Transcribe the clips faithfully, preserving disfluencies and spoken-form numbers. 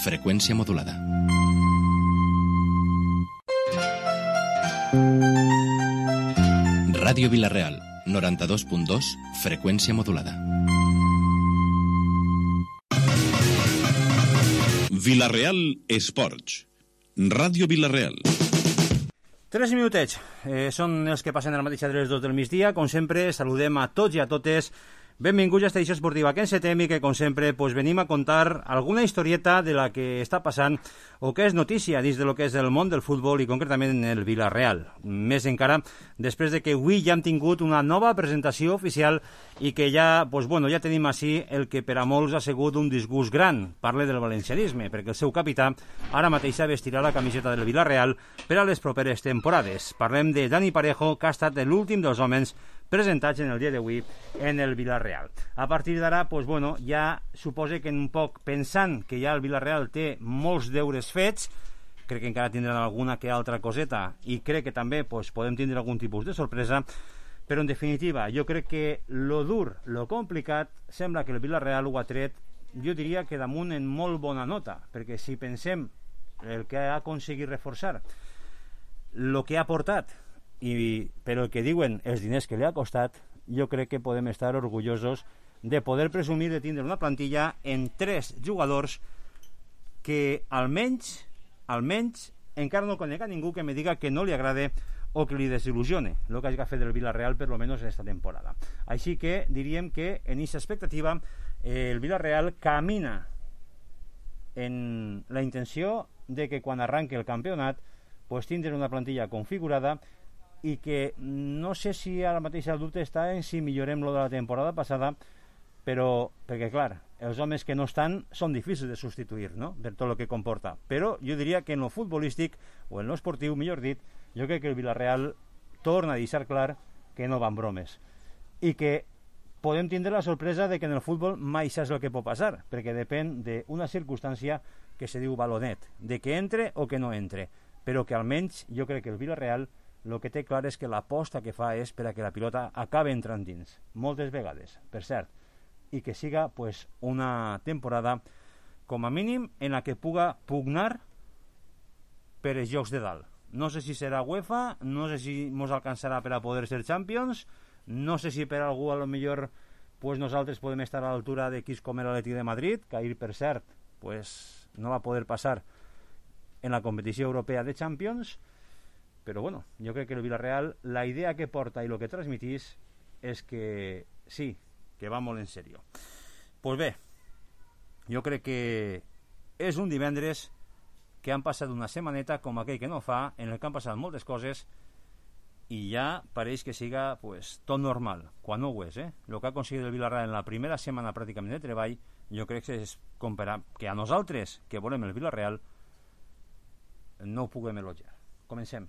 freqüència modulada. Ràdio Vila-real, noranta-dos punt dos, freqüència modulada. Vila-real Esports. Ràdio Vila-real. Tres minutets. Eh, són els que passen a la mateixa de les dos del migdia. Com sempre, saludem a tots i a totes. Benvinguts a esta edició esportiva que encetem i que, com sempre, pues, venim a contar alguna historieta de la que està passant o que és notícia dins de lo que és el món del futbol i concretament en el Vila-real. Més encara després de que avui ja hem tingut una nova presentació oficial i que ja, pues, bueno, ja tenim així el que per a molts ha sigut un disgust gran. Parle del valencianisme, perquè el seu capità ara mateix vestirà la camiseta del Vila-real per a les properes temporades. Parlem de Dani Parejo, que ha estat l'últim dels homes presentats en el dia d'avui en el Vila-real. A partir d'ara, pues, bueno, ja supose que un poc pensant que ja el Vila-real té molts deures fets, crec que encara tindran alguna que altra coseta i crec que també pues, podem tindre algun tipus de sorpresa, però en definitiva jo crec que lo dur, lo complicat, sembla que el Vila-real ho ha tret, jo diria que damunt en molt bona nota, perquè si pensem el que ha aconseguit reforçar, el que ha portat, i però el que diuen els diners que li ha costat, jo crec que podem estar orgullosos de poder presumir de tindre una plantilla en tres jugadors que almenys almenys encara no conec a ningú que me diga que no li agrade o que li desil·lusione el que hagi fet el Vila-real per lo menos esta temporada. Així que diríem que en aquesta expectativa eh, el Vila-real camina en la intenció de que quan arranque el campionat pues tindre una plantilla configurada i que no sé si ara mateix el dubte està en si millorem lo de la temporada passada, però perquè clar, els homes que no estan són difícils de substituir, no?, per tot el que comporta, però jo diria que en lo futbolístic o en lo esportiu, millor dit, jo crec que el Vila-real torna a deixar clar que no van bromes i que podem tindre la sorpresa de que en el futbol mai saps el que pot passar, perquè depèn d'una circumstància que se diu balonet, de que entre o que no entre, però que almenys jo crec que el Vila-real el que té clar és que l'aposta que fa és per a que la pilota acabi entrant dins, moltes vegades, per cert, i que siga pues, una temporada com a mínim en la que puga pugnar per els jocs de dalt. No sé si serà UEFA, no sé si ens alcançarà per a poder ser Champions, no sé si per a algú a lo millor pues, nosaltres podem estar a l'altura de quis com l'Atlètic de Madrid, que ahir per cert pues, no va poder passar en la competició europea de Champions. Però bueno, jo crec que el Vila-real, la idea que porta i el que transmitís és que sí, que va molt en sèrio. Pues bé, jo crec que és un divendres que han passat una setmaneta com aquell que no fa, en el que han passat moltes coses i ja pareix que siga pues, tot normal, quan no ho és, eh? El que ha aconseguit el Vila-real en la primera setmana pràcticament de treball, jo crec que és comparar que a nosaltres, que volem el Vila-real, no ho puguem elogiar. Comencem.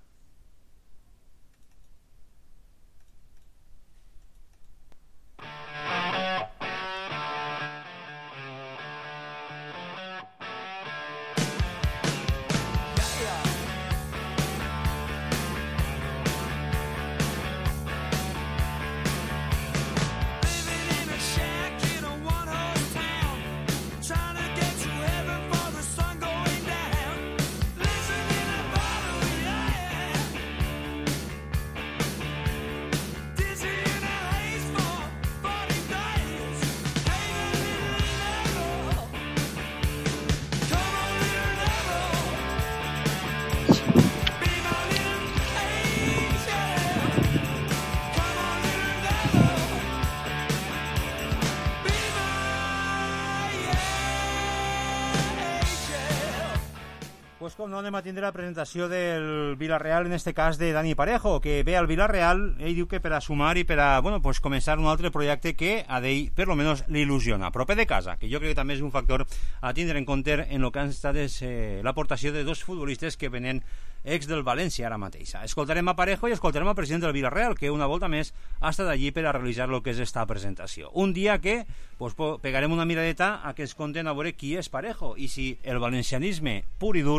Pues com no, anem a tindre la presentació del Vila-real, en este cas de Dani Parejo, que ve al Vila-real, ell diu que per a sumar i per a, bueno, pues començar un altre projecte que a d'ell, per lo menos, l'il·lusiona. Proper de casa, que jo crec que també és un factor a tindre en compte en el que han estat eh, l'aportació de dos futbolistes que venen ex del València ara mateixa. Escoltarem a Parejo i escoltarem al president del Vila-real, que una volta més ha estat allí per a realitzar el que és esta presentació. Un dia que pues, pegarem una miradeta a que es conten a veure qui és Parejo i si el valencianisme pur i dur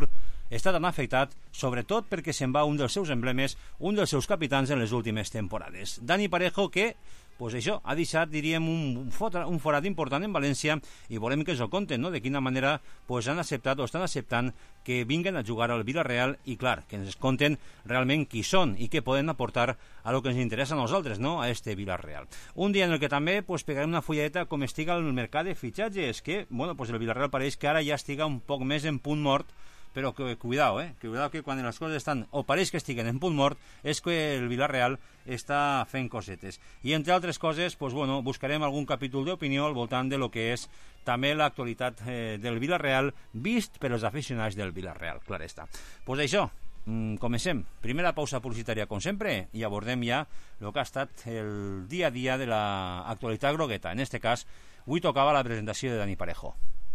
està tan afectat, sobretot perquè se'n va un dels seus emblemes, un dels seus capitans en les últimes temporades. Dani Parejo, que pues això, ha deixat, diríem, un, un forat important en València i volem que ens ho conten, no?, de quina manera pues, han acceptat o estan acceptant que vinguen a jugar al Villarreal i, clar, que ens conten realment qui són i què poden aportar a lo que ens interessa a nosaltres, no?, a este Villarreal. Un dia en el que també pues, pegarem una fulladeta com estiga el mercat de fitxatges, que, bueno, pues el Villarreal pareix que ara ja estiga un poc més en punt mort, però que, cuidao, eh? Cuidao que quan les coses estan, o pareix que estiguen en punt mort, és que el Villarreal està fent cosetes. I entre altres coses, pues, bueno, buscarem algun capítol d'opinió al voltant de lo que és també l'actualitat eh, del Villarreal, vist per els aficionats del Villarreal, clar està. Pues això, mm, comencem. Primera pausa publicitària, com sempre, i abordem ja el que ha estat el dia a dia de l'actualitat grogueta. En este cas, avui tocava la presentació de Dani Parejo.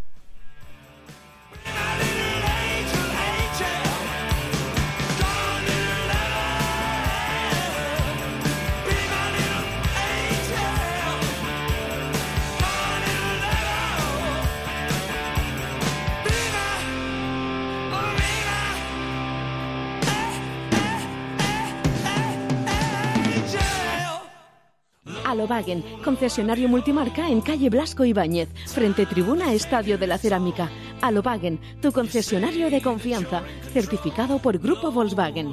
Alobagen, concesionario multimarca en calle Blasco Ibáñez, frente tribuna Estadio de la Cerámica. Alobagen, tu concesionario de confianza, certificado por Grupo Volkswagen.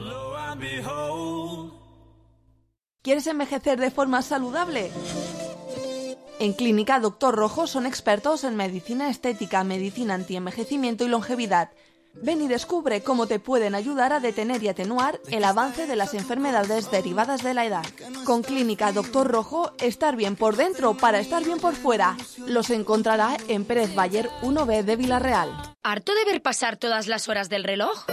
¿Quieres envejecer de forma saludable? En Clínica Doctor Rojo son expertos en medicina estética, medicina antienvejecimiento y longevidad. Ven y descubre cómo te pueden ayudar a detener y atenuar el avance de las enfermedades derivadas de la edad. Con Clínica Doctor Rojo, estar bien por dentro para estar bien por fuera. Los encontrará en Pérez Bayer uno B de Villarreal. ¿Harto de ver pasar todas las horas del reloj?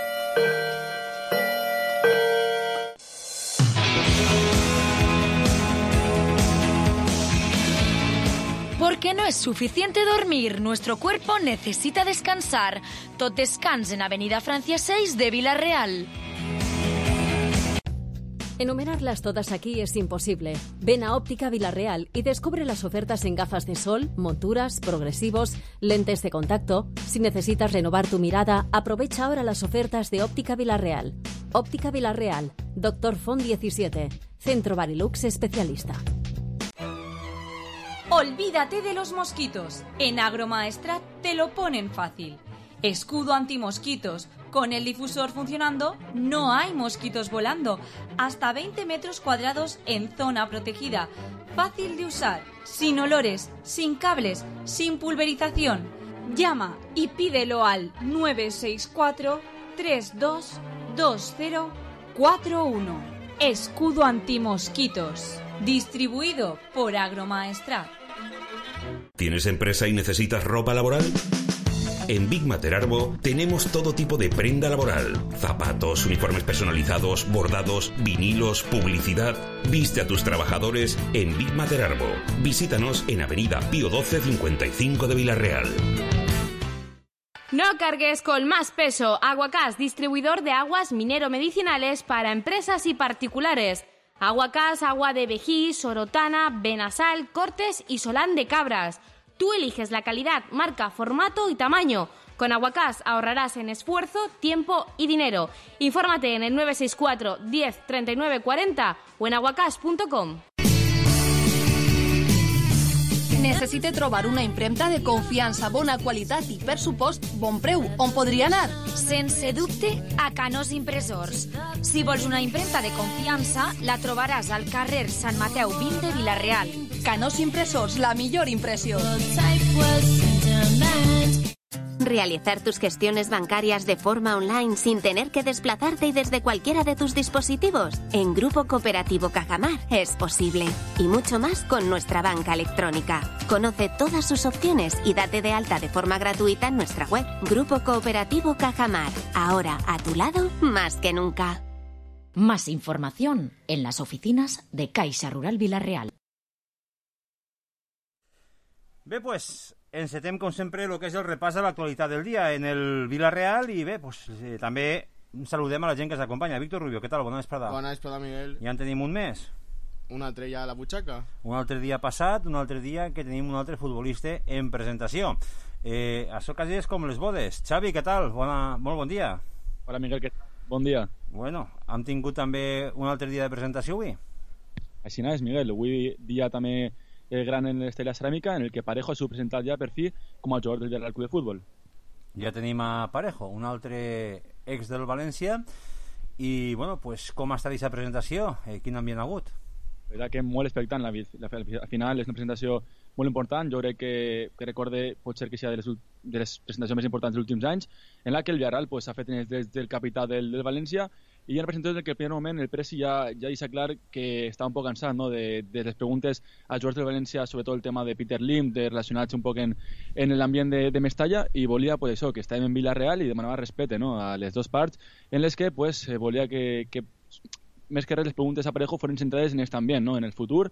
Porque no es suficiente dormir, nuestro cuerpo necesita descansar. Tot descans en Avenida Francia seis de Villarreal. Enumerarlas todas aquí es imposible. Ven a Óptica Villarreal y descubre las ofertas en gafas de sol, monturas, progresivos, lentes de contacto. Si necesitas renovar tu mirada, aprovecha ahora las ofertas de Óptica Villarreal. Óptica Villarreal, Doctor Font diecisiete, Centro Barilux especialista. Olvídate de los mosquitos. En Agromaestrat te lo ponen fácil. Escudo antimosquitos. Con el difusor funcionando, no hay mosquitos volando. Hasta veinte metros cuadrados en zona protegida. Fácil de usar, sin olores, sin cables, sin pulverización. Llama y pídelo al nueve seis cuatro, tres dos dos cero cuatro uno. Escudo antimosquitos. Distribuido por Agromaestrat. ¿Tienes empresa y necesitas ropa laboral? En Big Mater Arbo tenemos todo tipo de prenda laboral. Zapatos, uniformes personalizados, bordados, vinilos, publicidad. Viste a tus trabajadores en Big Mater Arbo. Visítanos en Avenida Pío doce cincuenta y cinco de Villarreal. No cargues con más peso. Aguacás, distribuidor de aguas minero-medicinales para empresas y particulares. Aguacás, agua de Vejí, Sorotana, Benasal, Cortes y Solán de Cabras. Tú eliges la calidad, marca, formato y tamaño. Con Aguacás ahorrarás en esfuerzo, tiempo y dinero. Infórmate en el nueve seis cuatro, diez, treinta y nueve cuarenta o en aguacás punto com. Necessite trobar una impremta de confiança, bona qualitat i, per supost, bon preu. On podria anar? Sense dubte, a Canós Impressors. Si vols una impremta de confiança, la trobaràs al carrer Sant Mateu vint de Villarreal. Canós Impressors, la millor impressió. Realizar tus gestiones bancarias de forma online sin tener que desplazarte y desde cualquiera de tus dispositivos. En Grupo Cooperativo Cajamar es posible. Y mucho más con nuestra banca electrónica. Conoce todas sus opciones y date de alta de forma gratuita en nuestra web. Grupo Cooperativo Cajamar. Ahora a tu lado más que nunca. Más información en las oficinas de Caixa Rural Villarreal. Bé, pues, encetem, com sempre, el que és el repàs de l'actualitat del dia en el Villarreal i bé, pues, eh, també saludem a la gent que s'acompanya. Víctor Rubio, què tal? Bona vesprada. Bona vesprada, Miguel. Ja en tenim un mes. Un altre ja a la butxaca. Un altre dia passat, un altre dia que tenim un altre futbolista en presentació. Eh, això quasi és com les bodes. Xavi, què tal? Bona, molt bon dia. Hola, Miguel, què tal? Bon dia. Bueno, hem tingut també un altre dia de presentació avui? Així és, Miguel. Avui dia també eh, gran en l'Estella Ceràmica, en el que Parejo s'ha presentat ja per fi com a jugador del Real Club de Futbol. Ja tenim a Parejo, un altre ex del València, i bueno, pues, com ha estat aquesta presentació? Eh, quin ambient ha hagut? La veritat que molt expectant, la, la, al final és una presentació molt important. Jo crec que, que recorde, pot ser que sigui de les, de les presentacions més importants dels últims anys, en la que el Villarreal pues, s'ha fet en els drets del capità del, del València, i hi ha una presentació en què al primer moment el Presi ja, ja deixa clar que està un poc cansat, no? de, de les preguntes als jugadors del València, sobretot el tema de Peter Lim, de relacionar-se un poc en, en l'ambient de, de Mestalla, i volia pues, això, que estàvem en Villarreal i demanava respecte, no? a les dues parts, en les que pues, volia que, que més que res les preguntes a Parejo foren centrades en aquest ambient, no? en el futur,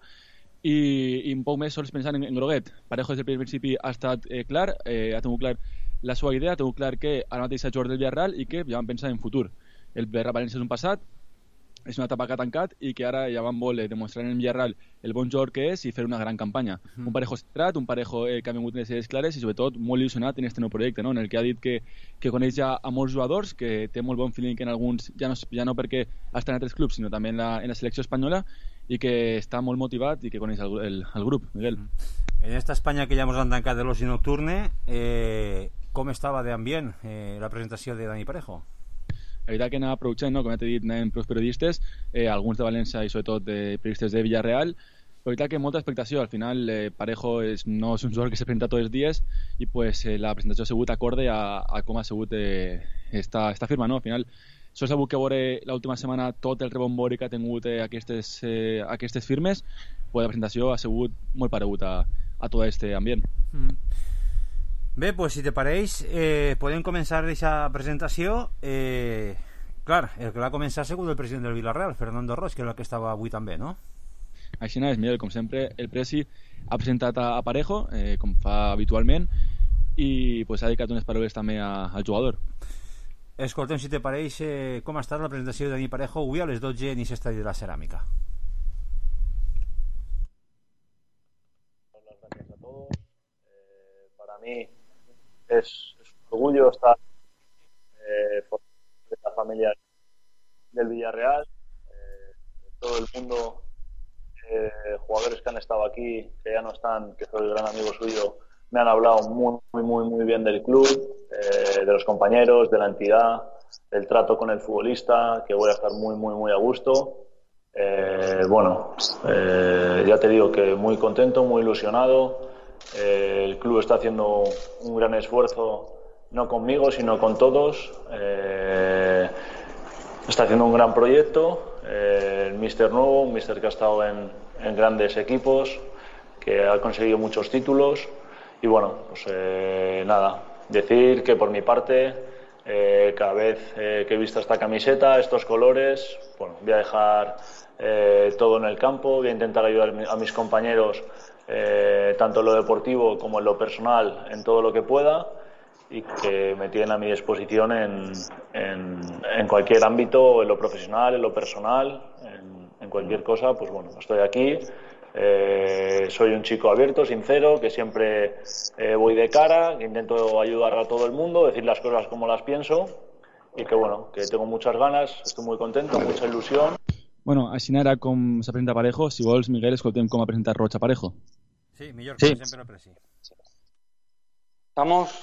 i, i un poc més sols pensant en, en Groguet. Parejo des del primer principi ha estat eh, clar, eh, ha tingut clar la seva idea, ha tingut clar que ara mateix és jugador del Villarreal i que ja van pensar en futur. El València és un passat, és una etapa que ha tancat i que ara ja van voler demostrar en el Villarreal el bon jugador que és i fer una gran campanya. Mm. Un Parejo centrat, un Parejo eh, que ha vingut les idees clares i sobretot molt il·lusionat en este nou projecte, no? en el que ha dit que, que coneix ja a molts jugadors, que té molt bon feeling en alguns, ja no, ja no perquè està en altres clubs, sinó també en la, en la selecció espanyola, i que està molt motivat i que coneix el, el, el grup, Miguel. Mm. En esta Espanya que ja ens han tancat de l'oci nocturne, eh, com estava d'ambient eh, la presentació de Dani Parejo? La veritat que anava prou gent, no? Com ja t'he dit, anàvem prou periodistes, eh, alguns de València i sobretot de periodistes de Villarreal. La veritat que molta expectació. Al final eh, Parejo és, no és un jugador que se presenta tots els dies i pues, eh, la presentació ha sigut acorde a, a com ha sigut eh, esta, esta firma. No? Al final s'ha sabut que veure l'última setmana tot el rebombori que ha tingut eh, aquestes, eh, aquestes firmes, pues, la presentació ha sigut molt paregut a, a tot aquest ambient. Mm. Bé, pues si te pareix, eh, podem començar aquesta presentació. Eh, clar, el que va començar ha sigut el president del Villarreal, Fernando Roig, que és el que estava avui també, no? Així és, Miguel, com sempre, el Presi ha presentat a, a Parejo, eh, com fa habitualment, i pues, ha dedicat unes paraules també a, al jugador. Escoltem, si te pareix, eh, com ha estat la presentació de Dani Parejo avui a les dotze en aquest estadi de la Ceràmica. Muchas gracias a todos. Eh, para mí Es, es un orgullo estar eh, por la familia del Villarreal, eh, todo el mundo, eh, jugadores que han estado aquí, que ya no están, que soy gran amigo suyo, me han hablado muy, muy, muy, muy bien del club, eh, de los compañeros, de la entidad, del trato con el futbolista, que voy a estar muy, muy, muy a gusto. Eh, bueno, eh, ya te digo que muy contento, muy ilusionado. Eh, el club está haciendo un gran esfuerzo, no conmigo, sino con todos. Eh, está haciendo un gran proyecto. Eh, el míster nuevo, un míster que ha estado en, en grandes equipos, que ha conseguido muchos títulos. Y bueno, pues eh, nada, decir que por mi parte, eh, cada vez eh, que he visto esta camiseta, estos colores, bueno, voy a dejar eh, todo en el campo, voy a intentar ayudar a mis compañeros. Eh, tanto en lo deportivo como en lo personal, en todo lo que pueda, y que me tienen a mi disposición en, en, en cualquier ámbito, en lo profesional, en lo personal, en, en cualquier cosa. Pues bueno, estoy aquí, eh, soy un chico abierto, sincero, que siempre eh, voy de cara, que intento ayudar a todo el mundo, decir las cosas como las pienso, y que bueno, que tengo muchas ganas, estoy muy contento, mucha ilusión. Bueno, així era com se presenta Parejo. Si vols, Miguel, escoltem com ha presentat Roig a Parejo. Sí, millor que sí. Siempre lo presi. ¿Estamos?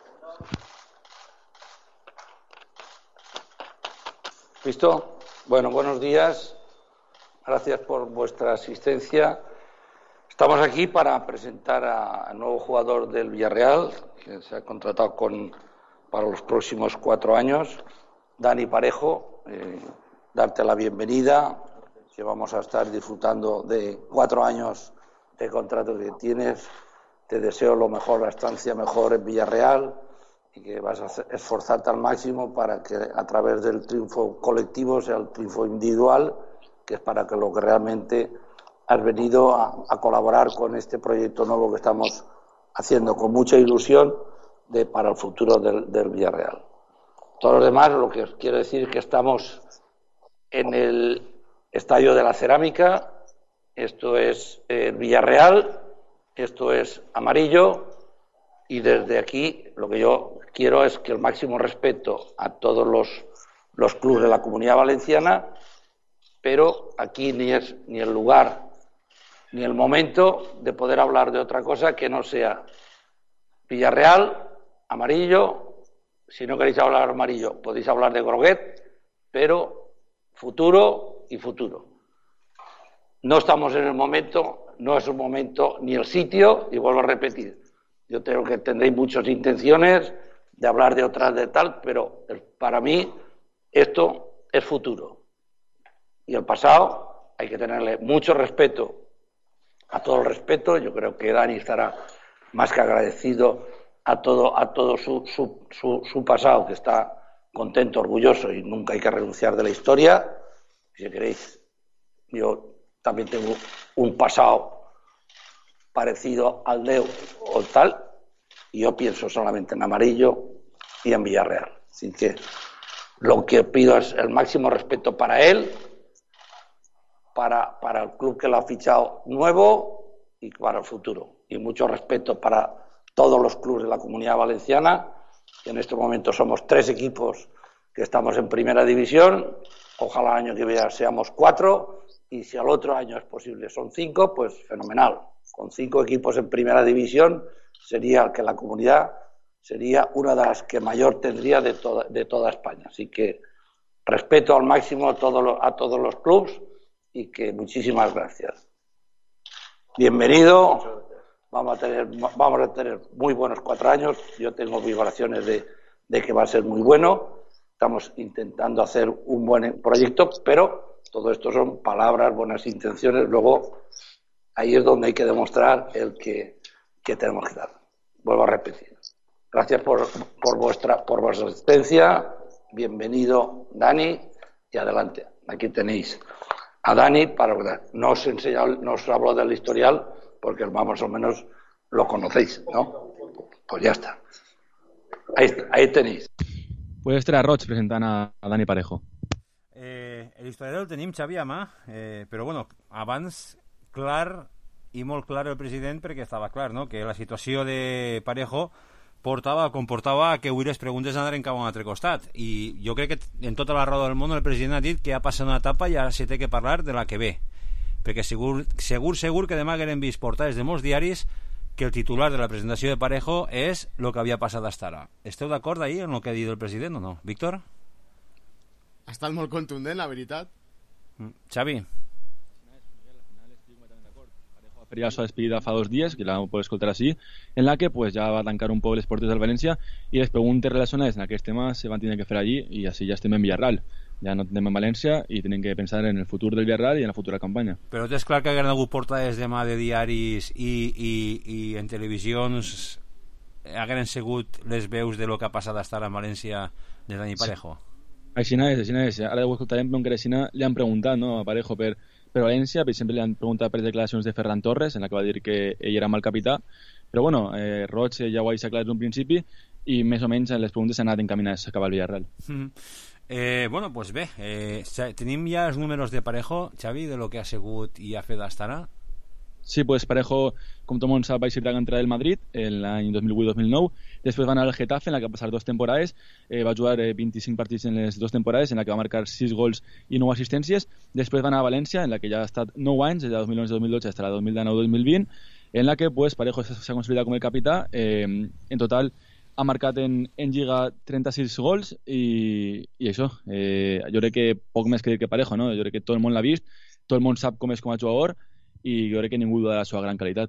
¿Listo? Bueno, buenos días. Gracias por vuestra asistencia. Estamos aquí para presentar al nuevo jugador del Villarreal, que se ha contratado con, para los próximos cuatro años, Dani Parejo. Eh, darte la bienvenida, que vamos a estar disfrutando de cuatro años de contrato que tienes. Te deseo lo mejor, la estancia mejor en Villarreal, y que vas a esforzarte al máximo para que a través del triunfo colectivo sea el triunfo individual, que es para que lo que realmente has venido a, a colaborar con este proyecto nuevo que estamos haciendo con mucha ilusión de, para el futuro del, del Villarreal. Todo lo demás, lo que os quiero decir es que estamos en el Estadio de la Ceràmica. Esto es el Villarreal, esto es amarillo, y desde aquí lo que yo quiero es que el máximo respeto a todos los los clubes de la Comunidad Valenciana, pero aquí ni es ni el lugar ni el momento de poder hablar de otra cosa que no sea Villarreal, amarillo. Si no queréis hablar amarillo, podéis hablar de groguet, pero futuro y futuro. No estamos en el momento, no es un momento ni el sitio, y vuelvo a repetir, yo creo que tendréis muchas intenciones de hablar de otras de tal, pero para mí esto es futuro. Y el pasado hay que tenerle mucho respeto, a todo el respeto. Yo creo que Dani estará más que agradecido a todo, a todo su, su, su, su pasado, que está contento, orgulloso, y nunca hay que renunciar de la historia. Si queréis, yo también tengo un pasado parecido al de o tal, y yo pienso solamente en amarillo y en Villarreal. Así que lo que pido es el máximo respeto para él, para, para el club que lo ha fichado nuevo y para el futuro. Y mucho respeto para todos los clubes de la Comunidad Valenciana, que en este momento somos tres equipos que estamos en primera división. Ojalá el año que viene seamos cuatro, y si al otro año es posible son cinco, pues fenomenal. Con cinco equipos en primera división sería que la comunidad sería una de las que mayor tendría de toda, de toda España. Así que respeto al máximo a todos los, a todos los clubes, y que muchísimas gracias. Bienvenido. Vamos a tener, vamos a tener muy buenos cuatro años. Yo tengo vibraciones de, de que va a ser muy bueno. Estamos intentando hacer un buen proyecto, pero todo esto son palabras, buenas intenciones. Luego, ahí es donde hay que demostrar el que, que tenemos que dar. Vuelvo a repetir. Gracias por, por, vuestra, por vuestra asistencia. Bienvenido, Dani, y adelante. Aquí tenéis a Dani para... No os, enseño, no os hablo del historial, porque más o menos lo conocéis, ¿no? Pues ya está. Ahí, ahí tenéis. Pues este era Roig presentant a, a Dani Parejo. Eh, el historiador el tenim, Xavi, a mà, eh, però bueno, abans clar i molt clar el president, perquè estava clar, no?, que la situació de Parejo portava, comportava que avui les preguntes anaren cap a un altre costat, i jo crec que en tota la raó del món el president ha dit que ha passat una etapa i ara se té que parlar de la que ve, perquè segur, segur, segur que demà haguem vist portades de molts diaris que el titular de la presentació de Parejo és el que havia passat fins ara. Esteu d'acord ahir en el que ha dit el president o no? Víctor? Ha estat molt contundent, la veritat. Mm. Xavi? Ya su despedida fa dos días, que la puedo escoltar así, en la que pues ya va a tancar un poco les portes del Valencia, y les preguntes relacionades en aquests temes se van tener que fer allí, y así ya estem en Villarreal. Ja no tenim en València i tenim que pensar en el futur del Villarreal i en la futura campanya. Però és clar que hagueren hagut portades demà de diaris i, i, i en televisions hagueren sigut les veus de lo que ha passat estar en València de Dani Parejo. Sí. Així és, així és. Ara ho escoltarem, però encara així li han preguntat, no, a Parejo per, per València, per exemple li han preguntat per declaracions de Ferran Torres, en la que va dir que ell era mal capità, però bueno, eh, Roig ja ho ha deixat clar des d'un principi, i més o menys les preguntes s'han anat encaminades cap al Villarreal. Mm. Eh, bueno, pues bé, eh, tenim ja els números de Parejo, Xavi, de lo que ha sigut i ha fet fins ara. Sí, pues Parejo, com tot el món sap, va ser de l'entrada del Madrid l'any dos mil vuit dos mil nou, després va anar al Getafe, en la que va passar dos temporades, eh, va jugar eh, vint-i-cinc partits en les dues temporades, en la que va marcar sis gols i nou assistències, després va anar a València, en la que ja ha estat nou anys, des de dos mil onze dos mil dotze fins a dos mil dinou dos mil vint, en la que pues, Parejo s'ha consolidat com el capità, eh, en total ha marcat en, en Lliga trenta-sis gols i, i això, eh, jo crec que poc més que dir que Parejo, no? Jo crec que tot el món l'ha vist, tot el món sap com és com a jugador i jo crec que ningú duda de la seva gran qualitat.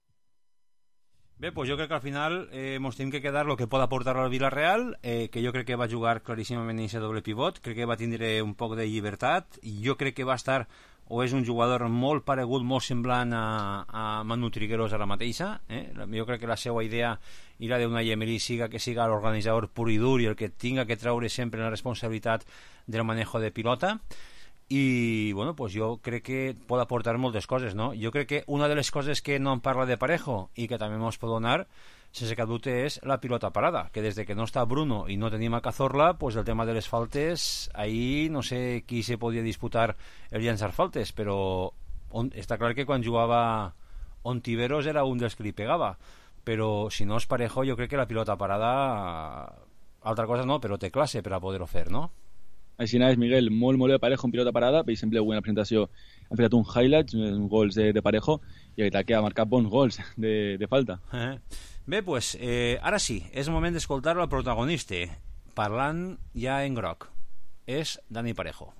Bé, pues jo crec que al final eh, ens hem que quedar el que pot aportar al Villarreal, eh, que jo crec que va jugar claríssimament en aquest doble pivot, crec que va tindre un poc de llibertat i jo crec que va estar o és un jugador molt paregut, molt semblant a, a Manu Trigueros ara mateixa, eh? Jo crec que la seva idea i la d'Unai Emery siga que siga l'organitzador pur i dur i el que tinga que treure sempre la responsabilitat del manejo de pilota, i bueno, pues jo crec que pot aportar moltes coses, no? Jo crec que una de les coses que no en parla de Parejo i que també ens pot donar sense cap dubte és la pilota parada, que des de que no està Bruno i no tenim a Cazorla, pues el tema de les faltes, ahir no sé qui se podia disputar el llançar faltes, però on, està clar que quan jugava Ontiveros era un dels que li pegava, però si no és Parejo jo crec que la pilota parada altra cosa no, però té classe per a poder-ho fer, no? Així és, Miguel, molt, molt bé Parejo en pilota parada, per exemple, avui en la presentació han fet un highlight, uns gols de, de Parejo, i la veritat que ha marcat bons gols de, de falta. Eh. Bé, pues, eh, ara sí, és moment d'escoltar el protagonista, parlant ja en groc. És Dani Parejo.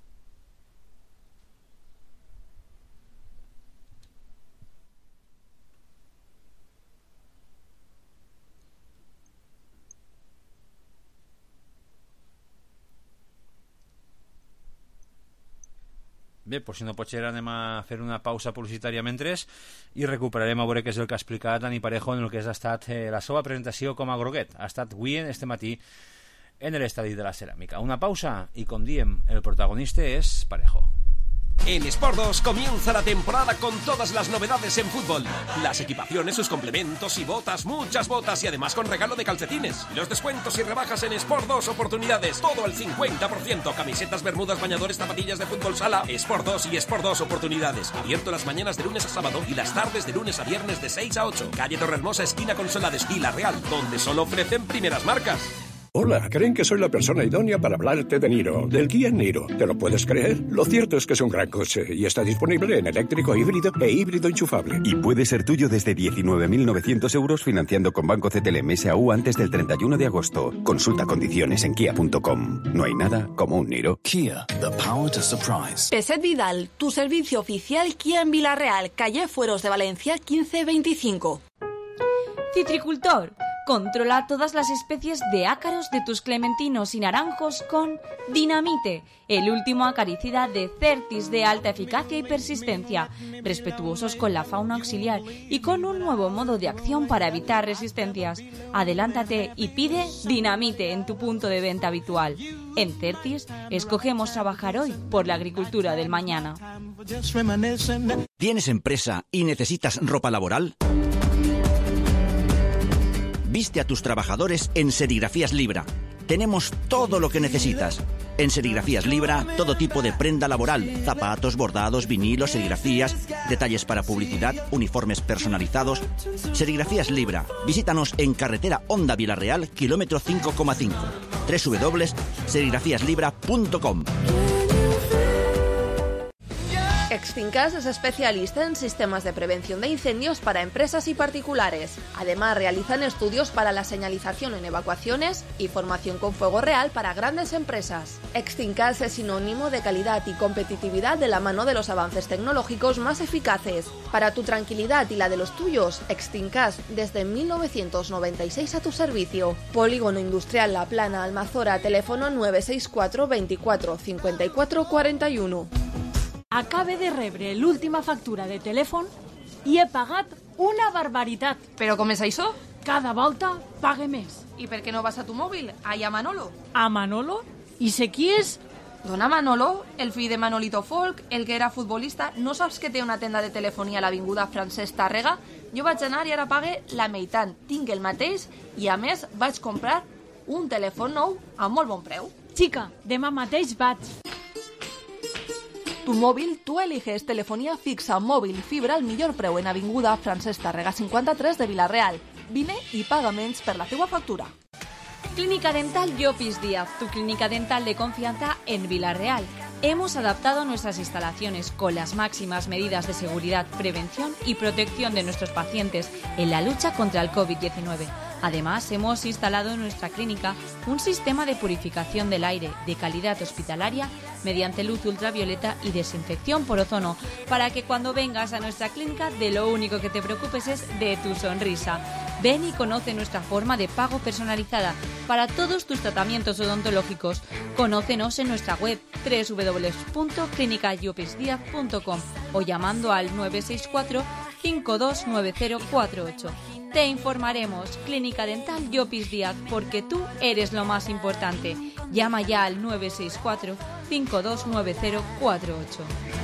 Bé, doncs si no pot ser, anem a fer una pausa publicitària mentres i recuperarem a veure què és el que ha explicat Dani Parejo en el que ha estat eh, la seva presentació com a groguet. Ha estat avui, este matí, en l'estadi de la Ceràmica. Una pausa i, com diem, el protagonista és Parejo. En Sport dos comienza la temporada con todas las novedades en fútbol. Las equipaciones, sus complementos y botas, muchas botas y además con regalo de calcetines. Los descuentos y rebajas en Sport dos Oportunidades, todo al cincuenta por ciento. Camisetas, bermudas, bañadores, zapatillas de fútbol sala. Sport dos y Sport dos Oportunidades. Abierto las mañanas de lunes a sábado y las tardes de lunes a viernes de seis a ocho. Calle Torrehermosa, esquina con Solades, Vila Real, donde solo ofrecen primeras marcas. Hola, creen que soy la persona idónea para hablarte de Niro, del Kia Niro. ¿Te lo puedes creer? Lo cierto es que es un gran coche y está disponible en eléctrico híbrido e híbrido enchufable. Y puede ser tuyo desde diecinueve mil novecientos euros financiando con Banco C T L M S A U antes del treinta y uno de agosto. Consulta condiciones en kia punto com. No hay nada como un Niro. Kia, the power to surprise. Peset Vidal, tu servicio oficial Kia en Villarreal, calle Fueros de Valencia quince veinticinco. Citricultor. Controla todas las especies de ácaros de tus clementinos y naranjos con Dinamite, el último acaricida de Certis de alta eficacia y persistencia, respetuosos con la fauna auxiliar y con un nuevo modo de acción para evitar resistencias. Adelántate y pide Dinamite en tu punto de venta habitual. En Certis, escogemos trabajar hoy por la agricultura del mañana. ¿Tienes empresa y necesitas ropa laboral? Viste a tus trabajadores en Serigrafías Libra. Tenemos todo lo que necesitas. En Serigrafías Libra, todo tipo de prenda laboral, zapatos, bordados, vinilos, serigrafías, detalles para publicidad, uniformes personalizados. Serigrafías Libra. Visítanos en carretera Honda Villarreal, kilómetro cinco coma cinco. doble u doble u doble u punto serigrafías libra punto com. Extincas es especialista en sistemas de prevención de incendios para empresas y particulares. Además, realizan estudios para la señalización en evacuaciones y formación con fuego real para grandes empresas. Extincas es sinónimo de calidad y competitividad de la mano de los avances tecnológicos más eficaces. Para tu tranquilidad y la de los tuyos, Extincas desde mil novecientos noventa y seis a tu servicio. Polígono Industrial La Plana, Almazora, teléfono nueve seis cuatro veinticuatro cincuenta y cuatro cuarenta y uno. Acabe de rebre l'última factura de telèfon i he pagat una barbaritat. Però com és això? Cada volta pague més. I per què no vas a tu mòbil? Allà a Manolo. A Manolo? I sé qui és? Dona Manolo, el fill de Manolito Folk, el que era futbolista. No saps que té una tenda de telefonia a l'avinguda Francesc Tàrrega? Jo vaig anar i ara pague la meitat. Tinc el mateix i a més vaig comprar un telèfon nou a molt bon preu. Xica, demà mateix vaig. Tu móvil, tú eliges telefonía fixa, móvil, fibra al millor preu en avinguda Francesc Tàrrega cinquanta-tres de Vila-real. Vine i paga menys per la teua factura. Clínica Dental Llopis Díaz, tu clínica dental de confianza en Vila-real. Hemos adaptado nuestras instalaciones con las máximas medidas de seguridad, prevención y protección de nuestros pacientes en la lucha contra el COVID diecinueve. Además, hemos instalado en nuestra clínica un sistema de purificación del aire de calidad hospitalaria mediante luz ultravioleta y desinfección por ozono, para que cuando vengas a nuestra clínica de lo único que te preocupes es de tu sonrisa. Ven y conoce nuestra forma de pago personalizada para todos tus tratamientos odontológicos. Conócenos en nuestra web doble u doble u doble u punto clínica llopis díaz punto com o llamando al nueve seis cuatro cinco dos nueve cero cuatro ocho. Te informaremos. Clínica Dental Llopis Díaz, porque tú eres lo más importante. Llama ya al nueve seis cuatro cinco dos nueve cero cuatro ocho.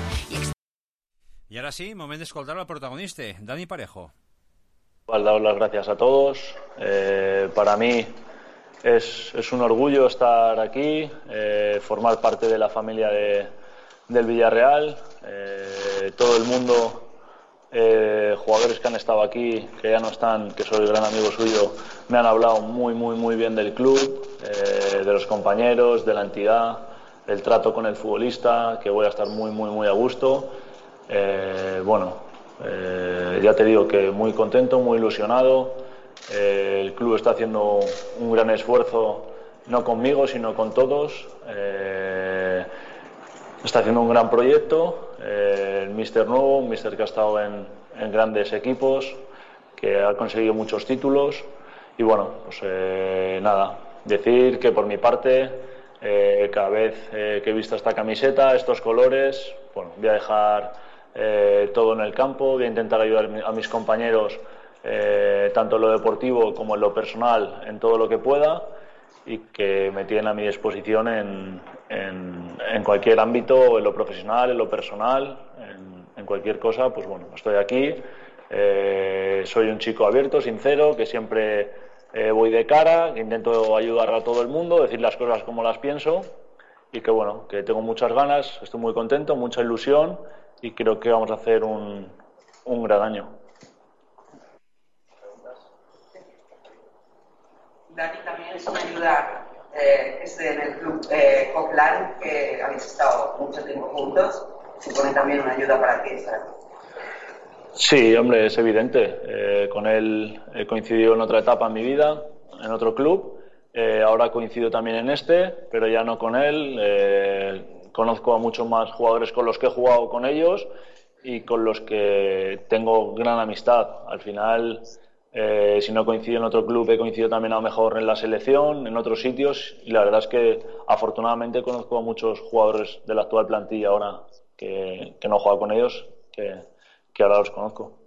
Y ahora sí, momento de escoltar al protagonista, Dani Parejo. Igual, daros las gracias a todos. Eh, para mí es, es un orgullo estar aquí, eh, formar parte de la familia de, del Villarreal. Eh, todo el mundo... Eh, jugadores que han estado aquí, que ya no están, que soy gran amigo suyo, me han hablado muy, muy, muy bien del club, eh, de los compañeros, de la entidad. el trato con el futbolista, que voy a estar muy, muy, muy a gusto. Eh, bueno, eh, ya te digo que muy contento, muy ilusionado. Eh, el club está haciendo un gran esfuerzo, no conmigo, sino con todos. Eh, está haciendo un gran proyecto. Eh, el míster nuevo, un míster que ha estado en, en grandes equipos, que ha conseguido muchos títulos. Y bueno, pues eh, nada, decir que por mi parte, eh, cada vez eh, que he visto esta camiseta, estos colores, bueno, voy a dejar eh, todo en el campo, voy a intentar ayudar a mis compañeros, eh, tanto en lo deportivo como en lo personal, en todo lo que pueda, y que me tienen a mi disposición en, en, en cualquier ámbito, en lo profesional, en lo personal, en, en cualquier cosa. Pues bueno, estoy aquí. Eh, soy un chico abierto, sincero, que siempre eh, voy de cara, que intento ayudar a todo el mundo, decir las cosas como las pienso, y que bueno, que tengo muchas ganas, estoy muy contento, mucha ilusión, y creo que vamos a hacer un, un gran año. Dani, también es una ayuda eh, este en el club eh, Coquelin, que habéis estado mucho tiempo juntos, supone también una ayuda para ti estar aquí. Sí, hombre, es evidente. Eh, con él he coincidido en otra etapa en mi vida, en otro club. Eh, ahora coincido también en este, pero ya no con él. Eh, conozco a muchos más jugadores con los que he jugado con ellos y con los que tengo gran amistad. Al final, eh, si no coincido en otro club, he coincidido también a lo mejor en la selección, en otros sitios. Y la verdad es que afortunadamente conozco a muchos jugadores de la actual plantilla ahora que, que no he jugado con ellos, que que ahora los conozco.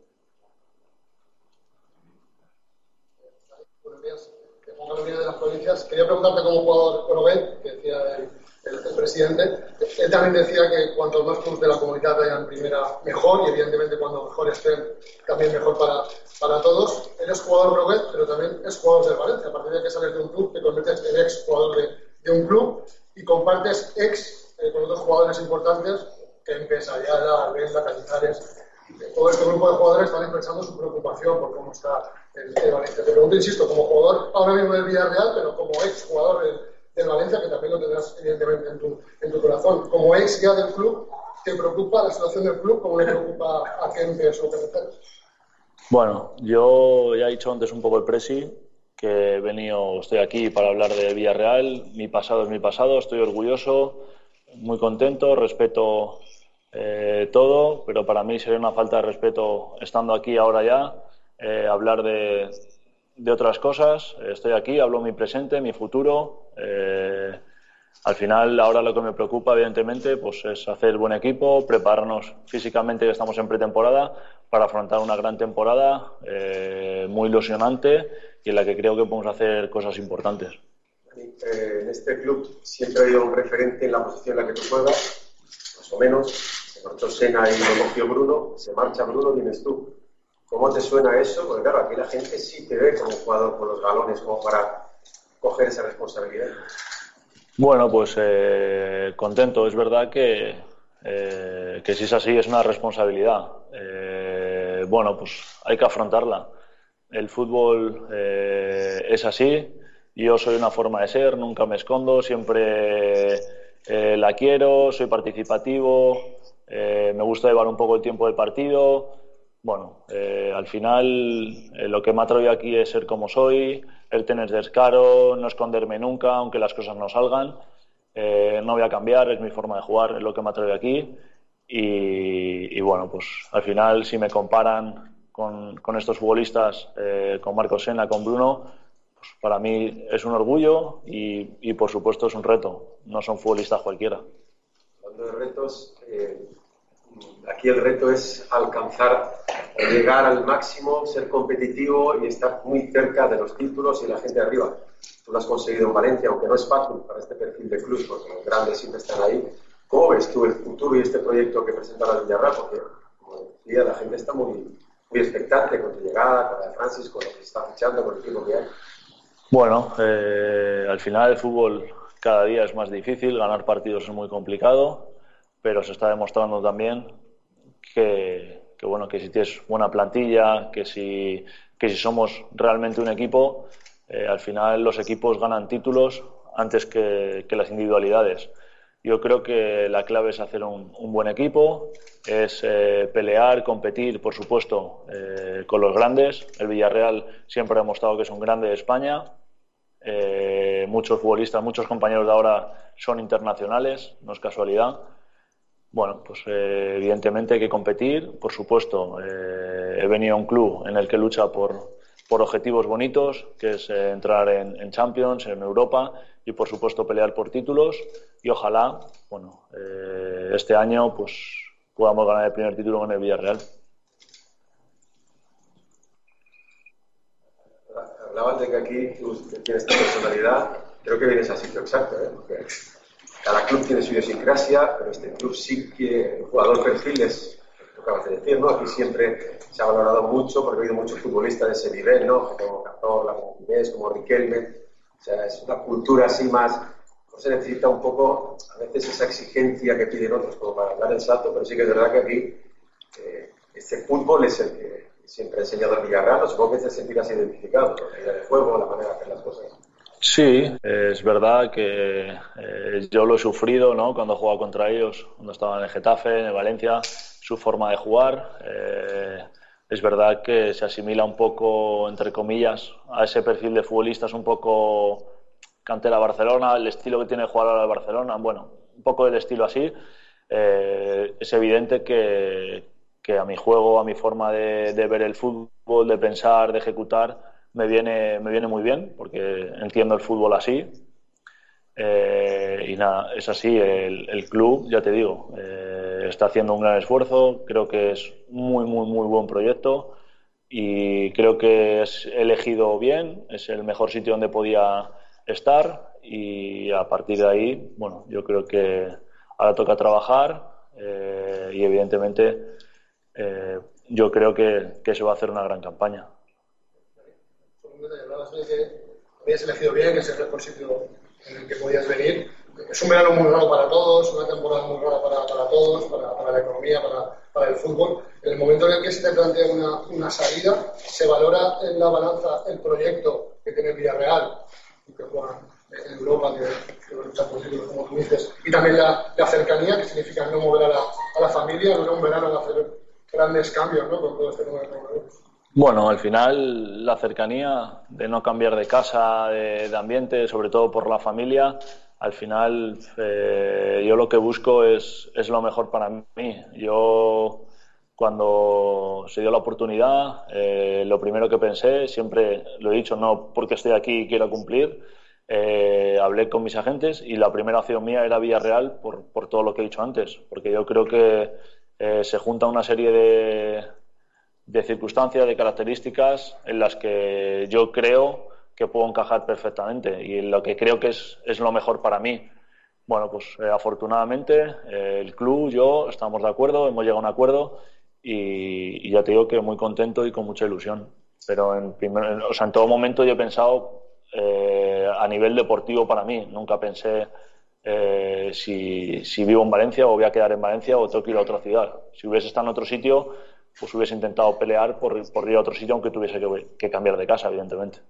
Buenos días. Que ponga la unidad de las provincias. Quería preguntarte como jugador, bueno, Ben, que decía el, el, el presidente, él también decía que cuanto más clubes de la comunidad hayan primera, mejor, y evidentemente cuando mejor estén, también mejor para, para todos. Él es jugador Broguet, pero también es jugador del Valencia. A partir de que sales de un club, te conviertes en ex jugador de, de un club y compartes ex eh, con otros jugadores importantes, que empieza ya la Albenda, Cañizares. Todo este grupo de jugadores están expresando su preocupación por cómo está el, el Valencia. Te pregunto, insisto, como jugador ahora mismo del Villarreal, pero como ex jugador del, del Valencia, que también lo tendrás evidentemente en tu, en tu corazón. Como ex ya del club, ¿te preocupa la situación del club? ¿Cómo le preocupa a Kempes o Perecer? Bueno, yo ya he dicho antes un poco el presi, que he venido, estoy aquí para hablar de Villarreal. Mi pasado es mi pasado, estoy orgulloso, muy contento, respeto Eh, todo, pero para mí sería una falta de respeto estando aquí ahora ya, eh, hablar de, de otras cosas. Estoy aquí, hablo mi presente, mi futuro. Eh, al final, ahora lo que me preocupa, evidentemente, pues es hacer buen equipo, prepararnos físicamente, que estamos en pretemporada, para afrontar una gran temporada eh, muy ilusionante y en la que creo que podemos hacer cosas importantes. Eh, en este club siempre ha habido un referente en la posición en la que tú juegas, más o menos. Se marchó Sena y lo cogió Bruno, se marcha Bruno, vienes tú. ¿Cómo te suena eso? Porque claro, aquí la gente sí te ve como jugador con los galones, como para coger esa responsabilidad. Bueno, pues eh, contento. Es verdad que, eh, que si es así es una responsabilidad. Eh, bueno, pues hay que afrontarla. El fútbol eh, es así. Yo soy una forma de ser, nunca me escondo, siempre eh, la quiero, soy participativo. Eh, me gusta llevar un poco el tiempo del partido. Bueno, eh, al final eh, lo que me ha traído aquí es ser como soy, el tener descaro, no esconderme nunca, aunque las cosas no salgan. Eh, no voy a cambiar, es mi forma de jugar, es lo que me ha traído aquí. Y, y bueno, pues al final si me comparan con, con estos futbolistas, eh, con Marco Sena, con Bruno, pues para mí es un orgullo y, y por supuesto es un reto. No son futbolistas cualquiera. Hablando de retos, eh, aquí el reto es alcanzar, llegar al máximo, ser competitivo y estar muy cerca de los títulos y la gente de arriba. Tú lo has conseguido en Valencia, aunque no es fácil para este perfil de club, porque los grandes siempre están ahí. ¿Cómo ves tú el futuro y este proyecto que presentará el Villarreal? Porque, como decía, la gente está muy, muy expectante con tu llegada, con la de Francis, con lo que se está fichando, con el equipo que hay. Bueno, eh, al final el fútbol cada día es más difícil, ganar partidos es muy complicado, pero se está demostrando también que, que bueno, que si tienes buena plantilla, que si, que si somos realmente un equipo, eh, al final los equipos ganan títulos antes que, que las individualidades. Yo creo que la clave es hacer un, un buen equipo, es eh, pelear, competir, por supuesto, eh, con los grandes. El Villarreal siempre ha demostrado que es un grande de España. Eh, muchos futbolistas, muchos compañeros de ahora son internacionales, no es casualidad. Bueno, pues eh, evidentemente hay que competir, por supuesto. Eh, he venido a un club en el que lucha por, por objetivos bonitos, que es eh, entrar en, en Champions, en Europa y, por supuesto, pelear por títulos. Y ojalá, bueno, eh, este año pues podamos ganar el primer título en el Villarreal. Hablabas de que aquí tú tienes esta personalidad, creo que vienes al sitio exacto, ¿eh? Porque cada club tiene su idiosincrasia, pero este club sí que el jugador perfil es lo que acabas de decir, ¿no? Aquí siempre se ha valorado mucho porque ha habido muchos futbolistas de ese nivel, ¿no? Como Cazorla, como Inés, como Riquelme. O sea, es una cultura así más. No se necesita un poco, a veces, esa exigencia que piden otros como para dar el salto, pero sí que es verdad que aquí eh, este fútbol es el que siempre ha enseñado el Villarreal. Supongo que te sentirás identificado con la idea de juego, la manera de hacer las cosas. Sí, es verdad que eh, yo lo he sufrido, ¿no? Cuando he jugado contra ellos, cuando estaba en el Getafe, en el Valencia, su forma de jugar. Eh, es verdad que se asimila un poco, entre comillas, a ese perfil de futbolistas un poco cantera Barcelona, el estilo que tiene el jugador de Barcelona, bueno, un poco del estilo así. Eh, es evidente que, que a mi juego, a mi forma de, de ver el fútbol, de pensar, de ejecutar, me viene, me viene muy bien, porque entiendo el fútbol así. Eh, y nada, es así, el, el club, ya te digo, eh, está haciendo un gran esfuerzo, creo que es muy, muy, muy buen proyecto y creo que es elegido bien, es el mejor sitio donde podía estar y a partir de ahí, bueno, yo creo que ahora toca trabajar eh, y evidentemente eh, yo creo que, que se va a hacer una gran campaña. Hablabas de que habías elegido bien, que es el mejor sitio en el que podías venir. Es un verano muy raro para todos, una temporada muy rara para, para todos, para, para la economía, para, para el fútbol. En el momento en el que se te plantea una, una salida, se valora en la balanza el proyecto que tiene el Villarreal, que juega en Europa, que, que lucha por títulos, como tú dices, y también la, la cercanía, que significa no mover a la, a la familia, no era un verano de hacer grandes cambios, ¿no? Con todo este nuevo coronavirus. Bueno, al final la cercanía de no cambiar de casa, de, de ambiente, sobre todo por la familia, al final eh, yo lo que busco es, es lo mejor para mí. Yo cuando se dio la oportunidad, eh, lo primero que pensé, siempre lo he dicho, no porque estoy aquí y quiero cumplir, eh, hablé con mis agentes y la primera opción mía era Villarreal por, por todo lo que he dicho antes, porque yo creo que eh, se junta una serie de... de circunstancias, de características en las que yo creo que puedo encajar perfectamente y lo que creo que es, es lo mejor para mí. Bueno, pues eh, afortunadamente eh, el club, yo, estamos de acuerdo, hemos llegado a un acuerdo y, y ya te digo que muy contento y con mucha ilusión. Pero en, primer, o sea, en todo momento yo he pensado eh, a nivel deportivo para mí. Nunca pensé eh, si, si vivo en Valencia o voy a quedar en Valencia o tengo que ir a otra ciudad. Si hubiese estado en otro sitio, pues hubiese intentado pelear por, por ir a otro sitio, aunque tuviese que, que cambiar de casa, evidentemente.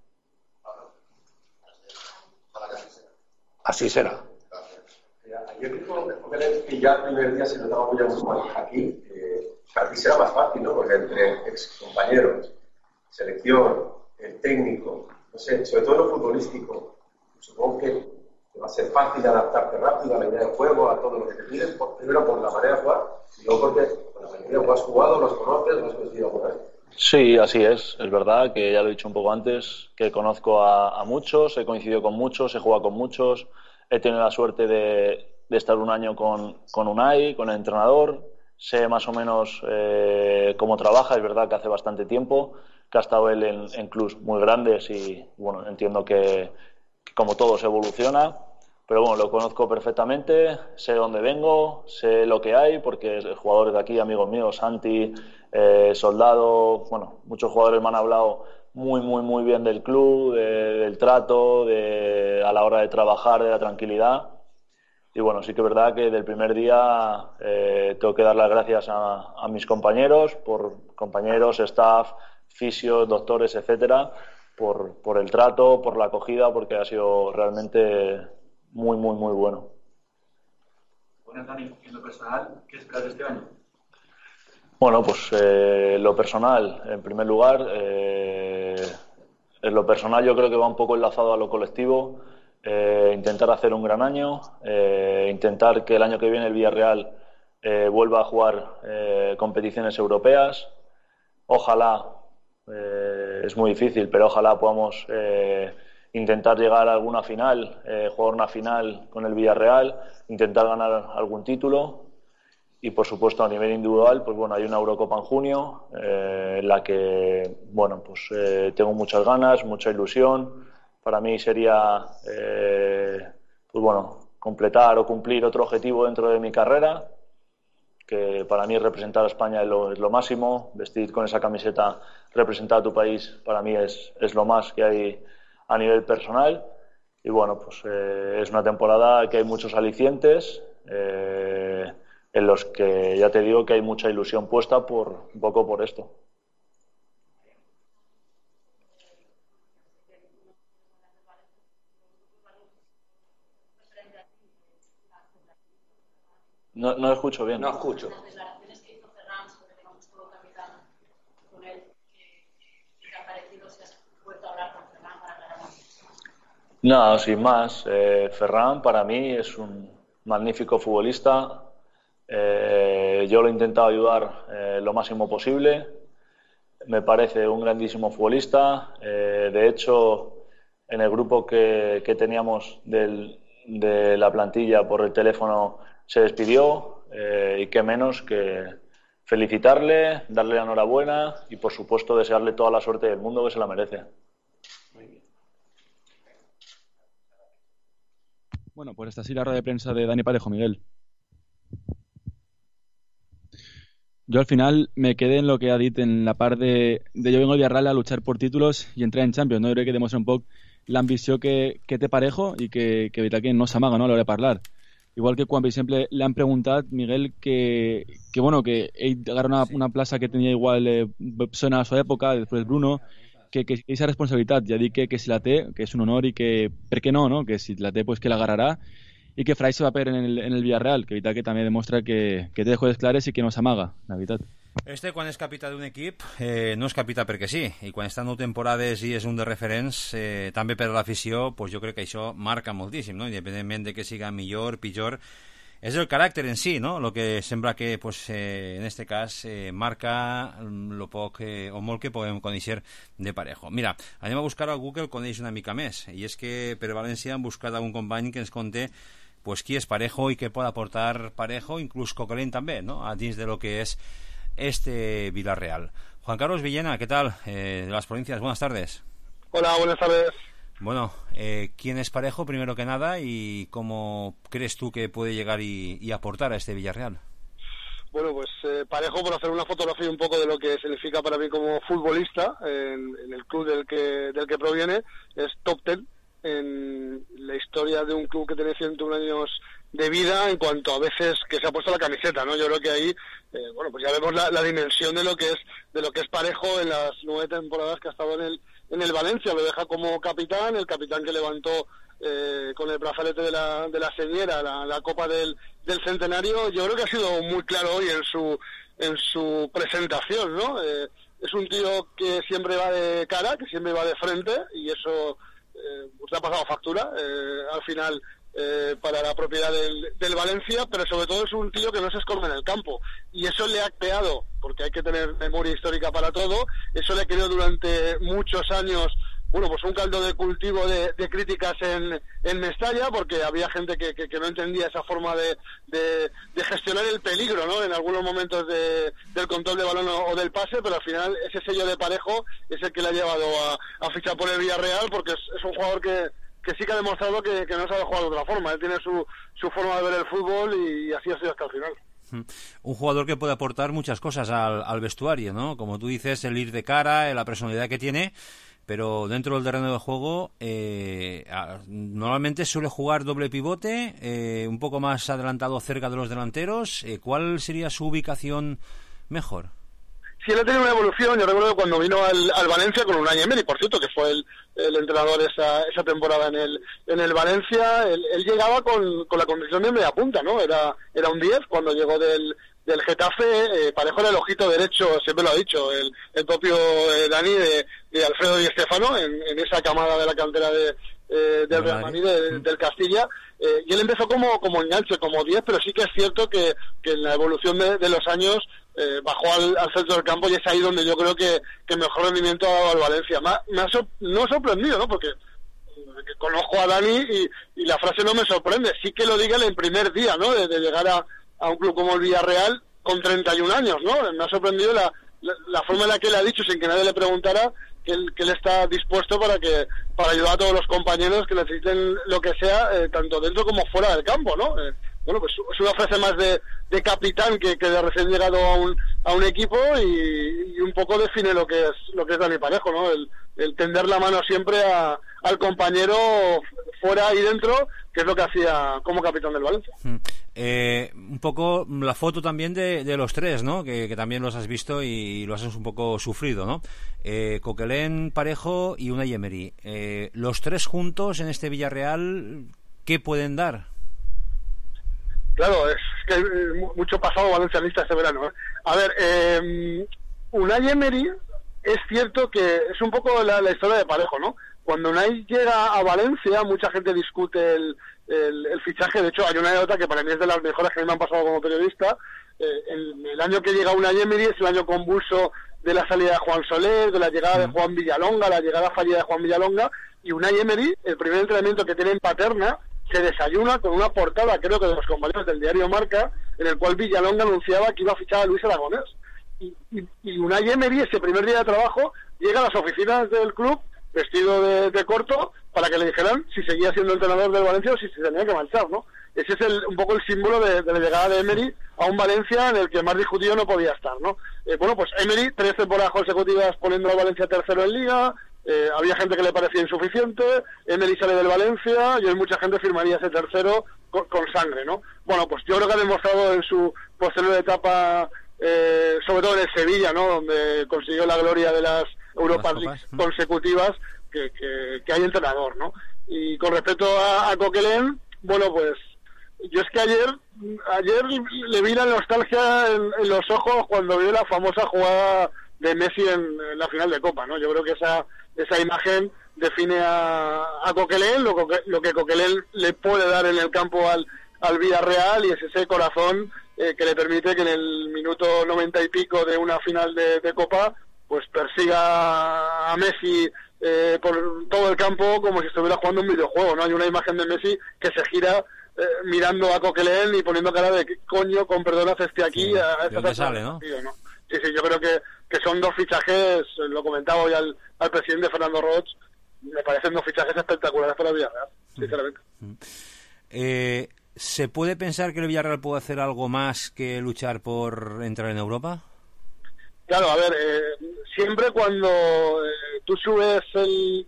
Así será. Yo creo que ya el primer día se notaba muy a aquí. Eh, para ti será más fácil, ¿no? Porque entre ex compañeros, selección, el técnico, no sé, sobre todo lo futbolístico, supongo que va a ser fácil adaptarte rápido a la idea de juego, a todo lo que te piden, por, primero por la manera de jugar y luego porque con la mayoría lo has jugado, los conoces, los has conseguido jugar. Sí, así es. Es verdad que ya lo he dicho un poco antes, que conozco a, a muchos, he coincidido con muchos, he jugado con muchos, he tenido la suerte de, de estar un año con, con Unai, con el entrenador, sé más o menos eh, cómo trabaja, es verdad que hace bastante tiempo, que ha estado él en, en clubs muy grandes y bueno, entiendo que, que como todo se evoluciona. Pero bueno, lo conozco perfectamente, sé dónde vengo, sé lo que hay, porque jugadores de aquí, amigos míos, Santi, eh, Soldado, bueno, muchos jugadores me han hablado muy, muy, muy bien del club, de, del trato, de, a la hora de trabajar, de la tranquilidad. Y bueno, sí que es verdad que del primer día eh, tengo que dar las gracias a, a mis compañeros, por compañeros, staff, fisios, doctores, etcétera, por, por el trato, por la acogida, porque ha sido realmente muy, muy, muy bueno. Buenas, Dani. En lo personal, ¿qué esperas de este año? Bueno, pues eh, lo personal, en primer lugar, eh, en lo personal yo creo que va un poco enlazado a lo colectivo. Eh, intentar hacer un gran año, eh, intentar que el año que viene el Villarreal eh, vuelva a jugar eh, competiciones europeas. Ojalá, eh, es muy difícil, pero ojalá podamos eh, intentar llegar a alguna final, eh, jugar una final con el Villarreal, intentar ganar algún título. Y por supuesto a nivel individual, pues bueno, hay una Eurocopa en junio eh, en la que, bueno, pues eh, tengo muchas ganas, mucha ilusión. Para mí sería, eh, pues bueno, completar o cumplir otro objetivo dentro de mi carrera, que para mí representar a España es lo, es lo máximo. Vestir con esa camiseta, representar a tu país, para mí es, es lo más que hay a nivel personal. Y bueno, pues eh, es una temporada que hay muchos alicientes, eh, en los que ya te digo que hay mucha ilusión puesta por un poco por esto. No, no escucho bien. No escucho. Las declaraciones que hizo Ferran sobre que no estuvo capitán con él, ¿qué te ha parecido? Si has vuelto a hablar con Ferran para aclarar más. No, sin más. Eh, Ferran para mí es un magnífico futbolista. Eh, yo lo he intentado ayudar eh, lo máximo posible. Me parece un grandísimo futbolista. Eh, de hecho, en el grupo que, que teníamos del, de la plantilla por el teléfono se despidió eh, y qué menos que felicitarle, darle la enhorabuena y por supuesto desearle toda la suerte del mundo, que se la merece. Bueno, pues esta sí la rueda de prensa de Dani Parejo, Miguel. Yo al final me quedé en lo que ha dit en la part de, de jo vengo al Villarreal a luchar por títulos i entrar en Champions, no? Jo crec que demostra un poc l'ambició que, que té Parejo i que, que veritat que no s'amaga, no, a l'hora de parlar. Igual que quan, per exemple, li han preguntat, Miguel, que, que, bueno, que ell agarra una, una plaça que tenia igual eh, Bebson a la seva època, després Bruno, que, que aquesta responsabilitat, ja dic que, que si la té, que és un honor i que, per què no, no? Que si la té, pues que l'agarrarà i que Fray se va perdre en el, en el Villarreal, que veritat que també demostra que, que té les coses clares i que no s'amaga, la veritat. Este, quan és capità d'un equip, eh, no és capità perquè sí, i quan està en nou temporades i és un dels referents, eh, també per l'afició, pues jo crec que això marca moltíssim, no? Independentment de que siga millor, pitjor, és el caràcter en si, no? Lo que sembla que, pues, eh, en este cas, eh, marca lo poc eh, o molt que podem conèixer de Parejo. Mira, anem a buscar a Google, coneix una mica més, i és que per València hem buscat algun company que ens conté pues qui és Parejo i què pot aportar Parejo, inclús Coquelin també, no? A dins de lo que és este Villarreal. Juan Carlos Villena, ¿qué tal? Eh, de las provincias, buenas tardes. Hola, buenas tardes. Bueno, eh, ¿quién es Parejo primero que nada y cómo crees tú que puede llegar y, y aportar a este Villarreal? Bueno, pues eh, Parejo, por hacer una fotografía un poco de lo que significa para mí como futbolista en, en el club del que, del que proviene, es top ten en la historia de un club que tiene ciento uno años de vida en cuanto a veces que se ha puesto la camiseta, ¿no? Yo creo que ahí, eh, bueno, pues ya vemos la, la dimensión de lo que es de lo que es Parejo en las nueve temporadas que ha estado en el en el Valencia. Lo deja como capitán, el capitán que levantó eh, con el brazalete de la de la señera la, la Copa del del Centenario. Yo creo que ha sido muy claro hoy en su en su presentación, ¿no? Eh, es un tío que siempre va de cara, que siempre va de frente y eso eh, pues le ha pasado factura. Eh, al final. Eh, para la propiedad del, del Valencia, pero sobre todo es un tío que no se esconde en el campo y eso le ha creado, porque hay que tener memoria histórica para todo, eso le creó durante muchos años, bueno, pues un caldo de cultivo de, de críticas en, en Mestalla, porque había gente que, que, que no entendía esa forma de, de, de gestionar el peligro, ¿no? En algunos momentos de, del control de balón o, o del pase, pero al final ese sello de Parejo es el que le ha llevado a, a fichar por el Villarreal, porque es, es un jugador que que sí que ha demostrado que, que no sabe jugar de otra forma. Él tiene su, su forma de ver el fútbol y así ha sido hasta el final. Un jugador que puede aportar muchas cosas al, al vestuario, ¿no? Como tú dices, el ir de cara, la personalidad que tiene, pero dentro del terreno de juego eh, normalmente suele jugar doble pivote, eh, un poco más adelantado cerca de los delanteros. Eh, ¿Cuál sería su ubicación mejor? sí él ha tenido una evolución. Yo recuerdo cuando vino al, al Valencia con Unai Emery, por cierto, que fue el, el entrenador esa, esa temporada en el, en el Valencia, él, él llegaba con, con la condición de media punta, ¿no? Era, era un diez cuando llegó del, del Getafe, eh, Parejo era el ojito derecho, siempre lo ha dicho, el, el propio eh, Dani de, de Alfredo Di Stéfano, en, en esa camada de la cantera de, eh, del Real Madrid, de, del Castilla, eh, y él empezó como, como enganche, como diez, pero sí que es cierto que, que en la evolución de, de los años eh, bajó al, al centro del campo, y es ahí donde yo creo que, que mejor rendimiento ha dado al Valencia. Me ha, me ha sor, no ha sorprendido, ¿no? Porque conozco a Dani y, y la frase no me sorprende, sí que lo diga en el primer día, ¿no? De, de llegar a, a un club como el Villarreal con treinta y un años, ¿no? Me ha sorprendido la, la, la forma en la que él ha dicho, sin que nadie le preguntara, que él, que él está dispuesto para que para ayudar a todos los compañeros que necesiten lo que sea, eh, tanto dentro como fuera del campo, ¿no? Eh, bueno, pues es una frase más de, de capitán que, que de recién llegado a un, a un equipo, y, y un poco define lo que es lo que es Dani Parejo, ¿no? El, el tender la mano siempre a, al compañero fuera y dentro, que es lo que hacía como capitán del Valencia. Mm. Eh, un poco la foto también de, de los tres, ¿no? Que, que también los has visto y los has un poco sufrido, ¿no? Eh, Coquelin, Parejo y Unai Emery. Eh, los tres juntos en este Villarreal, ¿qué pueden dar? Claro, es que hay mucho pasado valencianista este verano, ¿eh? A ver, eh, Unai Emery es cierto que es un poco la, la historia de Parejo, ¿no? Cuando Unai llega a Valencia, mucha gente discute el, el, el fichaje. De hecho, hay una anécdota que para mí es de las mejores que me han pasado como periodista. Eh, el, el año que llega Unai Emery es el año convulso de la salida de Juan Soler, de la llegada de Juan Villalonga, la llegada fallida de Juan Villalonga, y Unai Emery, el primer entrenamiento que tiene en Paterna, se desayuna con una portada, creo que de los compañeros del diario Marca, en el cual Villalonga anunciaba que iba a fichar a Luis Aragonés. Y, y, y Unai Emery, ese primer día de trabajo, llega a las oficinas del club vestido de, de corto para que le dijeran si seguía siendo entrenador del Valencia o si se tenía que marchar, ¿no? Ese es el, un poco el símbolo de, de la llegada de Emery a un Valencia en el que más discutido no podía estar, ¿no? Eh, bueno, pues Emery, tres temporadas consecutivas poniendo al Valencia tercero en Liga. Eh, había gente que le parecía insuficiente, Emery sale del Valencia y hoy mucha gente firmaría ese tercero con, con sangre, ¿no? Bueno, pues yo creo que ha demostrado en su posterior etapa, eh, sobre todo en el Sevilla, ¿no? Donde consiguió la gloria de las Europa League consecutivas, que, que, que hay entrenador, ¿no? Y con respecto a, a Coquelin, bueno, pues yo es que ayer ayer le vi la nostalgia en, en los ojos cuando vi la famosa jugada de Messi en, en la final de Copa, ¿no? Yo creo que esa esa imagen define a, a Coquelin, lo, lo que Coquelin le puede dar en el campo al, al Villarreal, y es ese corazón eh, que le permite que en el minuto noventa y pico de una final de, de Copa pues persiga a Messi eh, por todo el campo como si estuviera jugando un videojuego, ¿no? Hay una imagen de Messi que se gira eh, mirando a Coquelin y poniendo cara de ¿qué coño, con perdón, hace este aquí? Sí, a, a ¿de dónde sale, no? Partido, ¿no? Sí, sí, yo creo que, que son dos fichajes, lo comentaba hoy al, al presidente Fernando Roig, me parecen dos fichajes espectaculares para el Villarreal, mm. sinceramente. Mm. Eh, ¿Se puede pensar que el Villarreal puede hacer algo más que luchar por entrar en Europa? Claro, a ver, eh, siempre cuando eh, tú subes el,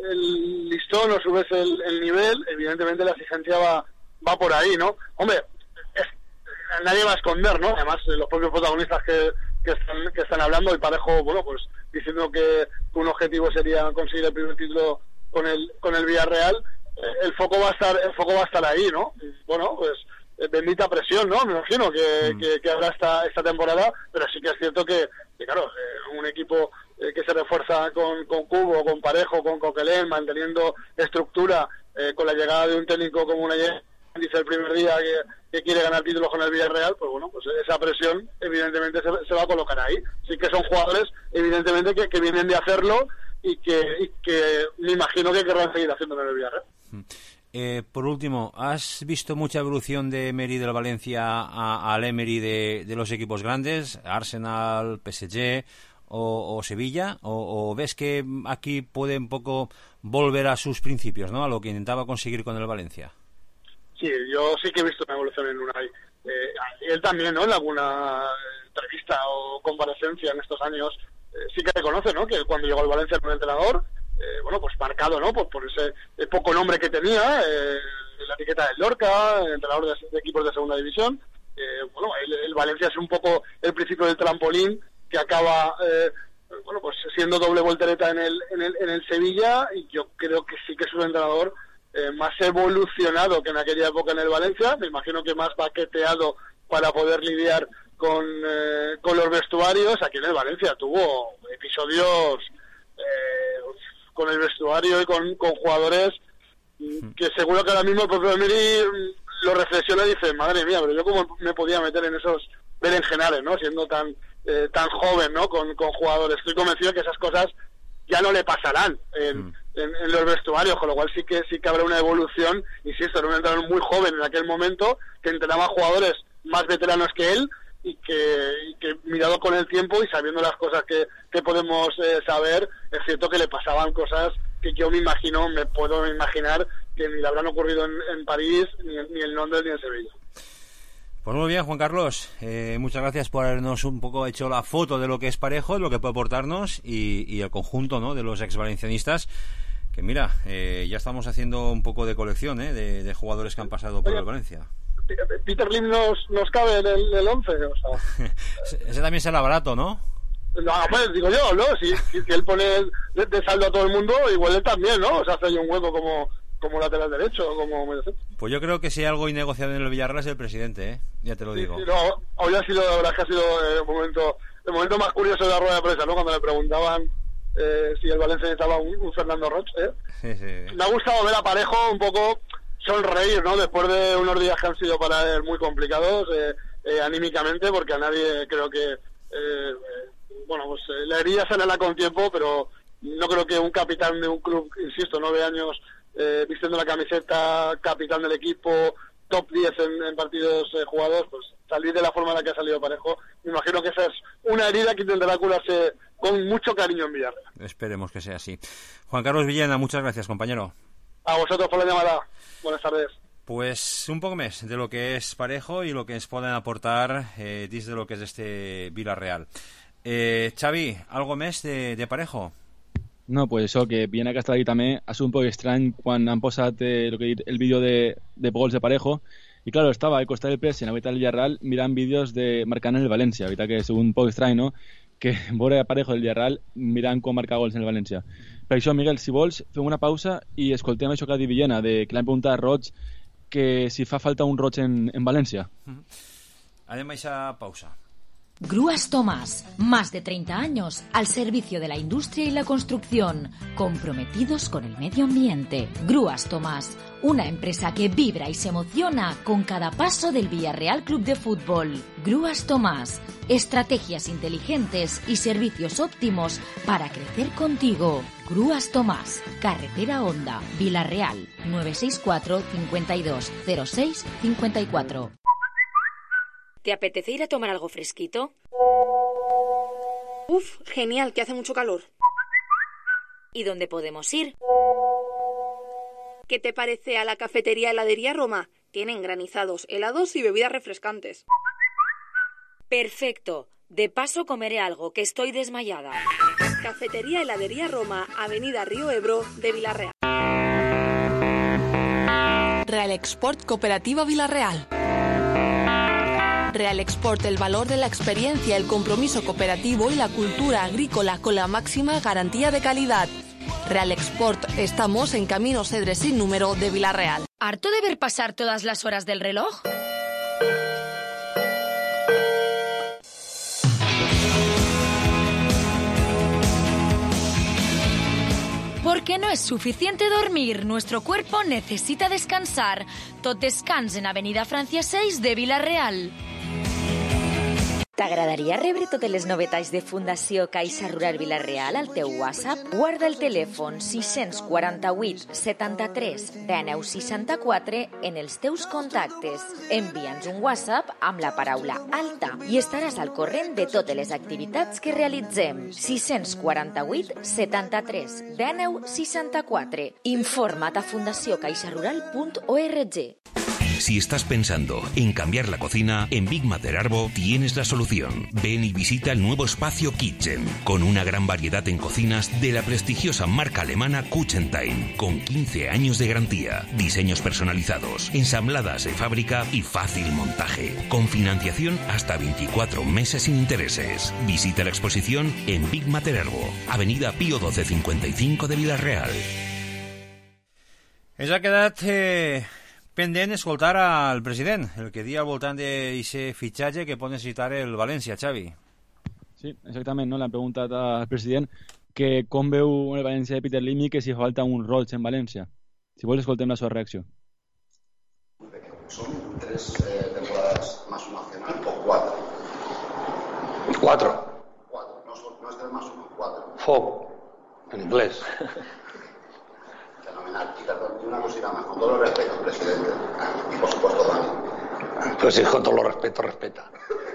el listón o subes el, el nivel, evidentemente la exigencia va, va por ahí, ¿no? Hombre, es, nadie va a esconder, ¿no? Además, eh, los propios protagonistas que, que, están, que están hablando, y Parejo, bueno, pues diciendo que un objetivo sería conseguir el primer título con el con el Villarreal, eh, el foco va a estar el foco va a estar ahí, ¿no? Y, bueno, pues eh, bendita presión, ¿no? Me imagino que, mm. que, que habrá esta, esta temporada, pero sí que es cierto que, que claro, eh, un equipo eh, que se refuerza con, con Cubo, con Parejo, con Coquelin, manteniendo estructura, eh, con la llegada de un técnico como una dice el primer día que, que quiere ganar títulos con el Villarreal, pues bueno, pues esa presión evidentemente se, se va a colocar ahí. Sí que son jugadores evidentemente que, que vienen de hacerlo y que, y que me imagino que querrán seguir haciéndolo en el Villarreal. Eh, por último, ¿has visto mucha evolución de Emery del Valencia a, al Emery de, de los equipos grandes, Arsenal, P S G o, o Sevilla? O, ¿O ves que aquí puede un poco volver a sus principios, ¿no? A lo que intentaba conseguir con el Valencia? Sí, yo sí que he visto una evolución en Unai. Eh, él también, ¿no? En alguna entrevista o comparecencia en estos años, eh, sí que reconoce, ¿no? Que cuando llegó al Valencia era un entrenador, eh, bueno, pues marcado, ¿no? Por, por ese eh, poco nombre que tenía, eh, la etiqueta del Lorca, entrenador de, de equipos de segunda división. Eh, bueno, el, el Valencia es un poco el principio del trampolín que acaba eh, bueno, pues siendo doble voltereta en el, en el, en el Sevilla, y yo creo que sí que es un entrenador eh, más evolucionado que en aquella época en el Valencia, me imagino que más baqueteado para poder lidiar con, eh, con los vestuarios. Aquí en el Valencia tuvo episodios eh, con el vestuario y con, con jugadores que seguro que ahora mismo el propio Emery lo reflexiona y dice, madre mía, pero yo cómo me podía meter en esos berenjenales, ¿no? Siendo tan eh, tan joven, ¿no? Con, con jugadores. Estoy convencido que esas cosas ya no le pasarán en, mm. en, en los vestuarios, con lo cual sí que sí que habrá una evolución. Insisto, era un entrenador muy joven en aquel momento, que entrenaba jugadores más veteranos que él, y que, y que mirado con el tiempo y sabiendo las cosas que, que podemos eh, saber, es cierto que le pasaban cosas que yo me imagino, me puedo imaginar que ni le habrán ocurrido en, en París, ni, ni en Londres, ni en Sevilla. Pues muy bien, Juan Carlos, eh, muchas gracias por habernos un poco hecho la foto de lo que es Parejo, de lo que puede aportarnos, y, y el conjunto, ¿no?, de los ex valencianistas, que mira, eh, ya estamos haciendo un poco de colección, ¿eh?, de, de jugadores que han pasado por el Valencia. Peter Lim nos, nos cabe en el, el once, o sea. Ese también será barato, ¿no? No, pues digo yo, ¿no? Si, si, si él pone de, de saldo a todo el mundo, igual él también, ¿no? O sea, hace ahí un hueco como, como lateral derecho, como mediocentro. Pues yo creo que si hay algo innegociable en el Villarreal es el presidente, ¿eh? Ya te lo sí, digo. Sí, no, hoy ha sido, la verdad que ha sido eh, un momento, el momento más curioso de la rueda de prensa, ¿no? Cuando le preguntaban eh, si el Valencia necesitaba un, un Fernando Roch, ¿eh? Sí, sí. Me ha gustado ver a Parejo un poco sonreír, ¿no? Después de unos días que han sido para él muy complicados, eh, eh, anímicamente, porque a nadie creo que... Eh, bueno, pues eh, la herida sanará con tiempo, pero no creo que un capitán de un club, insisto, nueve años eh, vistiendo la camiseta, capitán del equipo, top diez en, en partidos eh, jugados, pues salir de la forma en la que ha salido Parejo, me imagino que esa es una herida que intentará curarse con mucho cariño en Villarreal. Esperemos que sea así. Juan Carlos Villena, muchas gracias, compañero. A vosotros por la llamada. Buenas tardes. Pues un poco más de lo que es Parejo y lo que es pueden aportar eh, desde lo que es este Villarreal. Eh, Xavi, algo més de, de Parejo? No, pues això, que viene a Castellí també ha sigut un poc estrany quan han posat eh, lo que dit, el vídeo de, de gols de Parejo, i claro, estava al costat del P S, en la veritat el Villarreal, mirant vídeos de marcant el València, la veritat que és un poc estrany, no?, que veure a Parejo del Villarreal mirant com marcar gols en el València. Per això, Miguel, si vols, fem una pausa i escoltem això que ha dit Villena, de, que l'han preguntat a Roig, que si fa falta un Roig en, en València. Mm-hmm. Anem a aquesta pausa. Grúas Tomás, más de treinta años al servicio de la industria y la construcción, comprometidos con el medio ambiente. Grúas Tomás, una empresa que vibra y se emociona con cada paso del Villarreal Club de Fútbol. Grúas Tomás, estrategias inteligentes y servicios óptimos para crecer contigo. Grúas Tomás, Carretera Honda, Villarreal, nueve seis cuatro, cincuenta y dos, cero seis, cincuenta y cuatro. ¿Te apetece ir a tomar algo fresquito? Uf, genial, que hace mucho calor. ¿Y dónde podemos ir? ¿Qué te parece a la cafetería Heladería Roma? Tienen granizados, helados y bebidas refrescantes. Perfecto. De paso comeré algo, que estoy desmayada. Cafetería Heladería Roma, Avenida Río Ebro, de Villarreal. Real Export Cooperativa Villarreal. Real Export, el valor de la experiencia, el compromiso cooperativo y la cultura agrícola con la máxima garantía de calidad. Real Export, estamos en Camino Cedre sin número de Villarreal. ¿Harto de ver pasar todas las horas del reloj? Porque no es suficiente dormir, nuestro cuerpo necesita descansar. Tot descans en Avenida Francia seis de Villarreal. T'agradaria rebre totes les novetats de Fundació Caixa Rural Villarreal al teu WhatsApp? Guarda el telèfon sis quatre vuit, setanta-tres, dinou seixanta-quatre en els teus contactes. Envia'ns un WhatsApp amb la paraula alta i estaràs al corrent de totes les activitats que realitzem. sis quatre vuit, setanta-tres, dinou seixanta-quatre. Informa't a fundació caixa rural punt org. Si estás pensando en cambiar la cocina, en Big Mater Arbo tienes la solución. Ven y visita el nuevo espacio Kitchen, con una gran variedad en cocinas de la prestigiosa marca alemana Kuchentime, con quince años de garantía, diseños personalizados, ensambladas de fábrica y fácil montaje, con financiación hasta veinticuatro meses sin intereses. Visita la exposición en Big Mater Arbo, Avenida Pío doce cincuenta y cinco de Villarreal. Ens ha quedat eh, pendent escoltar al president, el que dia al voltant d'aquest fitxatge que pot necessitar el València, Xavi. Sí, exactament, no? L'han preguntat al president que com veu el València de Peter Lim i que si falta un Roig en València. Si vols, escoltem la seva reacció. ¿Son tres eh, temporadas más un nacional o cuatro? Cuatro. Cuatro, no, son, no es tres más uno, cuatro. Four, en inglés. Fenomenal. Y, perdón, y una cosita más, con todo el respeto, presidente, y por supuesto Dani. Pues sí, con todo el respeto, respeta.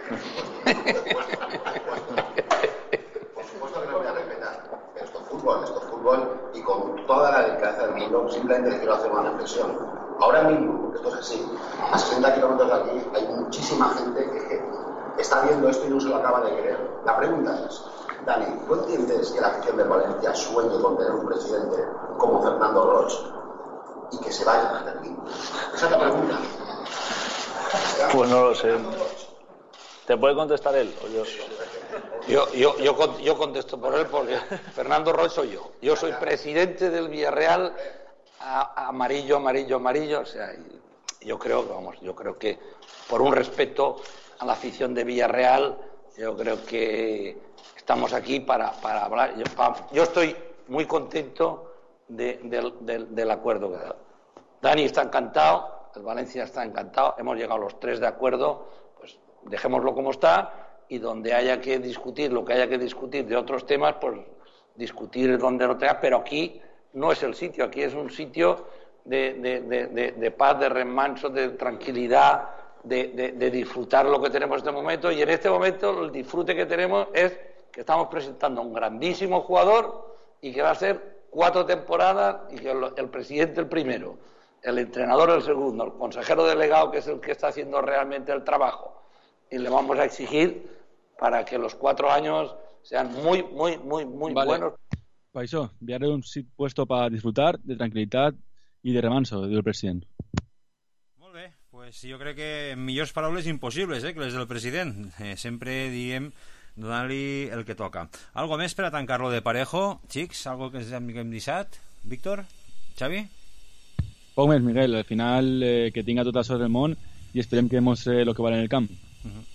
Por supuesto que no voy a respetar. Pero esto es fútbol, esto es fútbol, y con toda la delicadeza del mundo, simplemente les quiero hacer una reflexión. Ahora mismo, porque esto es así, a sesenta kilómetros de aquí hay muchísima gente que, que está viendo esto y no se lo acaba de creer. La pregunta es, Dani, ¿tú entiendes que la afición de Valencia sueñe con tener un presidente como Fernando Roig y que se vaya a Berlín? Esa es la pregunta. Pues no lo sé. ¿Te puede contestar él o yo? Yo, yo, yo, yo contesto por él porque Fernando Roig soy yo. Yo soy presidente del Villarreal, a, amarillo, amarillo, amarillo. O sea, yo creo que, vamos, yo creo que por un respeto a la afición de Villarreal, yo creo que estamos aquí para, para hablar. Yo, yo estoy muy contento de, de, de, del acuerdo que ha dado. Dani está encantado, el Valencia está encantado, hemos llegado los tres de acuerdo, pues dejémoslo como está y donde haya que discutir, lo que haya que discutir de otros temas, pues discutir donde lo tenga, pero aquí no es el sitio, aquí es un sitio de, de, de, de, de paz, de remanso, de tranquilidad, de, de, de disfrutar lo que tenemos en este momento, y en este momento el disfrute que tenemos es que estamos presentando a un grandísimo jugador y que va a ser cuatro temporadas y que el, el presidente el primero, el entrenador el segundo, el consejero delegado que es el que está haciendo realmente el trabajo, y le vamos a exigir para que los cuatro años sean muy, muy, muy, muy vale. buenos. Per això, enviaré un sit puesto para disfrutar de tranquil·litat i de remanso, diu el president. Molt bé, pues jo crec que millors paraules impossibles, eh, que les del president. Eh, sempre diem donant-li el que toca. Algo més per a tancar-lo de parejo, xics? Algo que hem, que hem deixat? Víctor? Xavi? Poc més, Miguel. Al final, eh, que tinga tota la sort del món i esperem que demostre el que val en el camp. Uh-huh.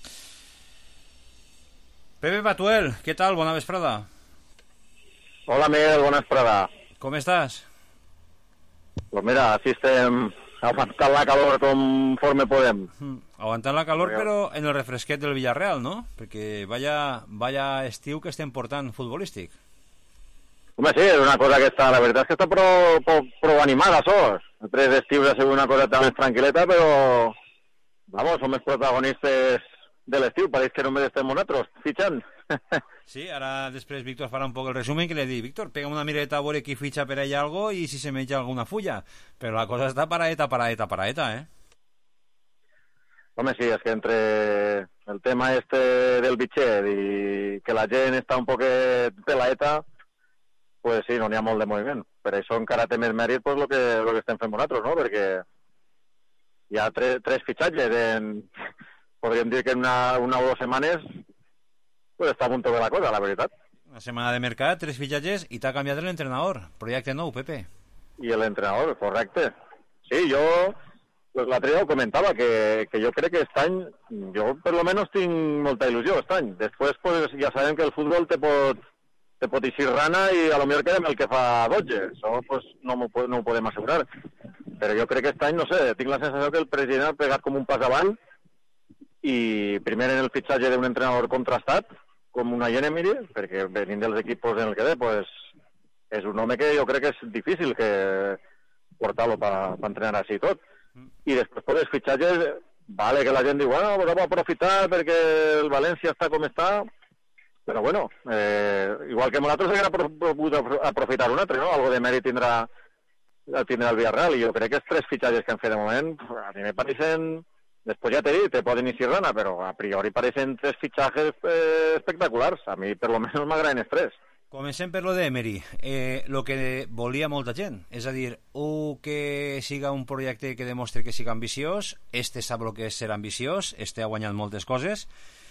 Pepe Patuel, què tal? Bona vesprada. Hola, Miguel, bona vesprada. Com estàs? Pues mira, así estem aguantant la calor conforme podem. Mm. Aguantant la calor, però en el refresquet del Villarreal, ¿no? Perquè vaya, vaya estiu que estem portant futbolístic. Home, sí, és una cosa que està, la veritat és que està prou, prou, prou animada, sos. Els tres estius ha sigut una cosa tan més tranquil·leta, però, vamos, som els protagonistes de l'estiu, pareix que només estem nosaltres, fitxant. Sí, ara després Víctor farà un poc el resumen que li dic, Víctor, pega una mireta a veure qui fitxa per allà algo i si se menja alguna fulla, però la cosa està paraeta, paraeta, paraeta, eh? Home, sí, és que entre el tema este del bitxet i que la gent està un poquet pelaeta, pues sí, no n'hi ha molt de moviment. Per això encara té més mèrit pues, lo, que, lo que estem fent nosaltres, no? Perquè hi ha tres, tres fitxatges en... Podríem dir que en una, una o dues setmanes pues està a punt de la cosa, la veritat. Una setmana de mercat, tres fitxatges i t'ha canviat l'entrenador. Projecte nou, Pepe. I l'entrenador, correcte. Sí, jo pues, l'altre dia ho comentava, que, que jo crec que aquest any, jo per lo menos tinc molta il·lusió aquest any. Després pues, ja sabem que el futbol te pot, te pot eixir rana i a lo millor quedem el que fa dotze. Això pues, no, no ho podem assegurar. Però jo crec que aquest any, no sé, tinc la sensació que el president ha pegat com un pas avant i primer en el fitxatge d'un entrenador contrastat com una Emery, perquè venint dels equipos en el que ve, pues, és un home que jo crec que és difícil que portar-lo per pa entrenar així tot. I després per els fitxatges, vale que la gent diu, bueno, pues vamos a aprofitar perquè el València està com està, però bueno, eh, igual que nosaltres haguem pogut aprofitar un altre, no? Algo de mèrit tindrà tindrà el Villarreal, i jo crec que els tres fitxatges que han fet de moment, a mi me parecen, després ja t'he dit, te poden ir rana, però a priori parecen tres fitxatges eh, espectaculars. A mi, per lo menos, m'agraden els tres. Comencem per lo d'Emery, eh, lo que volia molta gent, és a dir, o que siga un projecte que demostre que siga ambiciós, este sap lo que és ser ambiciós, este ha guanyat moltes coses,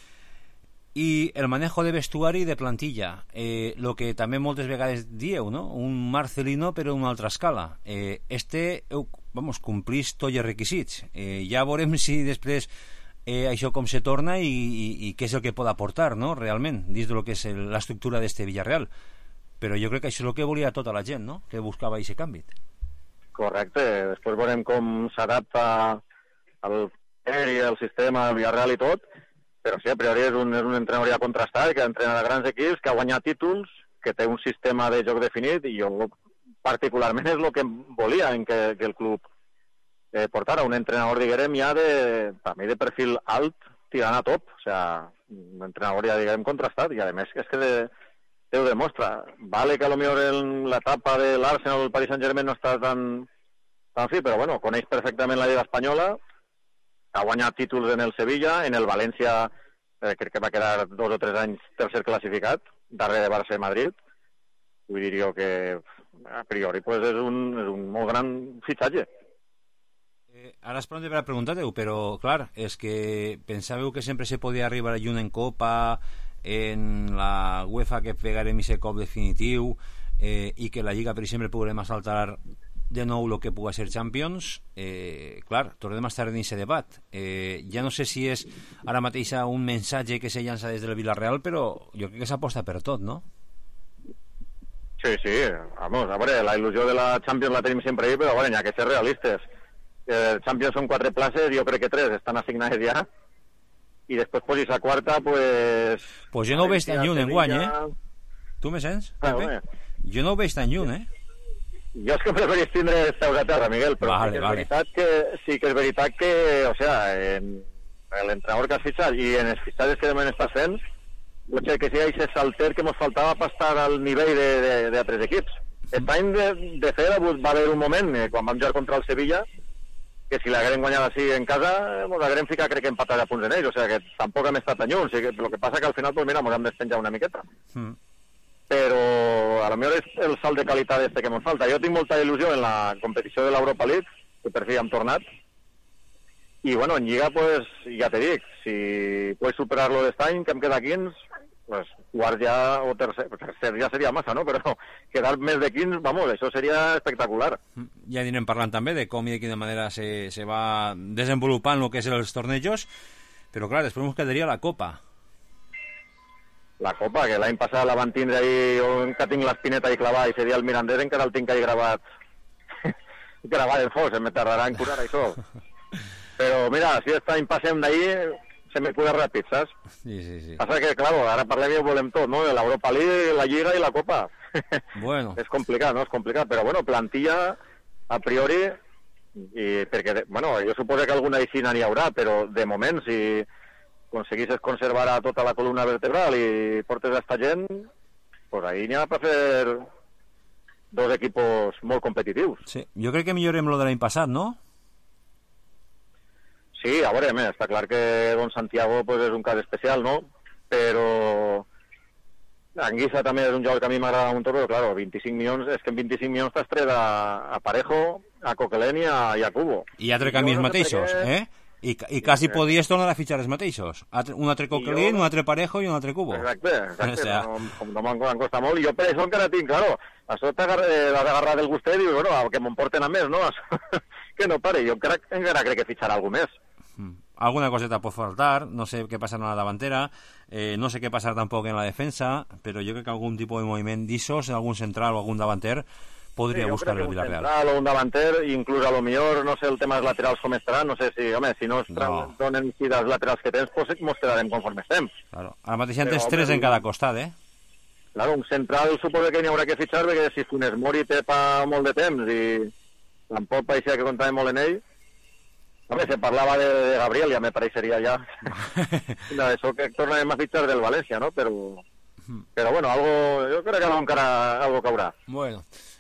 i el manejo de vestuari i de plantilla, eh, lo que també moltes vegades dieu, no? Un Marcelino però a una altra escala. Eh, este, eh, vamos, complís tots els requisits. Eh, ja veurem si després eh, això com se torna i, i, i què és el que pot aportar, no?, realment, dins de lo que és el, l'estructura d'este Villarreal. Però jo crec que això és el que volia tota la gent, no?, que buscava aquest canvi. Correcte. Després veurem com s'adapta al i el sistema del Villarreal i tot, però sí, a priori és un, és un entrenador ja contrastat, que ha entrenat a grans equips, que ha guanyat títols, que té un sistema de joc definit, i jo particularment és el que volia en que, que el club eh, portara un entrenador, diguem, ja de, per mi, de perfil alt, tirant a top, o sea, un entrenador ja, diguem, contrastat, i a més és que de, te ho demostra. Vale que a lo millor en l'etapa de l'Arsenal o el Paris Saint-Germain no està tan, tan fi, però bueno, coneix perfectament la Lliga Espanyola, ha guanyat títols en el Sevilla, en el València eh, crec que va quedar dos o tres anys tercer classificat, darrere de Barça i Madrid. Vull dir jo que a priori pues, és, un, és un molt gran fitxatge. Eh, ara es pronto per preguntar-ho, però clar, és que pensàveu que sempre se podia arribar a junt en Copa, en la UEFA que pegarem aquest cop definitiu, eh, i que la Lliga, per exemple, podrem assaltar de nou el que pugui ser Champions. Eh, clar, tornem a estar en aquest debat. Eh, ja no sé si és ara mateix un mensatge que se llança des del Villarreal, però jo crec que s'aposta per tot, no? Sí, sí, vamos, a veure, la il·lusió de la Champions la tenim sempre ahí, però a veure, hi ha que ser realistes. Eh, Champions són quatre places, jo crec que tres estan assignades ja, i després pues, la quarta, pues... Pues jo no ho veig tan lluny, enguany, eh? Tu me sents, Pepe? Jo no ho veig tan lluny, eh? Jo és que preferís tindre els peus a terra, Miguel, però vale, sí, que és vale. veritat que, sí que és veritat que, o sea, en l'entrenador que has fitxat i en els fitxatges que de moment estàs fent, potser que sigui aquest salter que ens faltava per estar al nivell d'altres equips. Aquest any, de, de fet, va haver un moment, eh, quan vam jugar contra el Sevilla, que si l'haguem guanyat així en casa, ens haguem ficat, crec que empatat a punts en ells, o sigui que tampoc hem estat tan lluny, o sigui, el que passa que al final, pues mira, ens hem despenjat una miqueta. Mm. Però a lo millor és el salt de qualitat este que ens falta. Jo tinc molta il·lusió en la competició de l'Europa League, que per fi hem tornat, i bueno, en Lliga, pues, ja te dic, si puedes superar-lo d'estany, que em queda quinze, pues, quart ja, o tercer, tercer ja seria massa, no? Però quedar més de quinze, vamos, això seria espectacular. Ja anirem parlant també de com i de quina manera se, se va desenvolupant el que és els tornejos, però clar, després ens quedaria la Copa. La Copa, que l'any passat la van tindre ahí, on que tinc l'espineta ahí clavada, i seria el Mirandés, encara el tinc ahí gravat gravat en fos, em tardarà en curar això. Però mira, si aquest any passem d'ahir, se me cura ràpid, saps? Sí, sí, sí. Passa que, clar, ara parlem i ho volem tot, no? L'Europa League, la Lliga i la Copa. Bueno. És complicat, no? És complicat, però bueno, plantilla, a priori, i perquè, bueno, jo suposo que alguna aixina n'hi haurà, però de moment, si aconseguissis conservar a tota la columna vertebral i portes a esta gent, pues ahí n'hi ha per fer dos equipos molt competitius. Sí, jo crec que millorem lo de l'any passat, no? Sí, a veure, més, està clar que Don Santiago pues, és un cas especial, no? Però Anguissa també és un joc que a mi m'agrada un tot, però claro, vint-i-cinc milions, és que en vint-i-cinc milions t'has tret a, a Parejo, a Coquelin i a, i a Cubo. I altre canvi els mateixos, eh? I, i quasi podies tornar a fitxar els mateixos. Un altre Coquelin, jo... un altre Parejo i un altre Cubo. Exacte, exacte. O sea... no, com no m'han costat molt. I jo per això encara tinc, claro, això l'has agarrat del gustet i dius, bueno, que m'en porten a més, no? Que no pare. Jo encara, encara crec que fitxarà algú més. Mm. Alguna coseta pot faltar, no sé què passarà a la davantera, eh, no sé què passarà tampoc en la defensa, però jo crec que algun tipus de moviment d'Issos, algun central o algun davanter, podria sí, buscar el Villarreal. Un central o un davanter, inclús a lo millor, no sé el tema dels laterals com estaran, no sé si, home, si no es no. donen si dels laterals que tens, pues mos quedarem conforme estem. Claro. Ara mateix en tens tres en cada costat, eh? Claro, un central suposo que n'hi haurà que fitxar, perquè si Funes Mori té pa molt de temps i tampoc pareixia que comptàvem molt en ell. Home, se parlava de, de Gabriel, ja me pareixeria ja. Això que tornarem a fitxar del València, no? Però, però bueno, algo, jo crec que encara algo caurà. Bueno.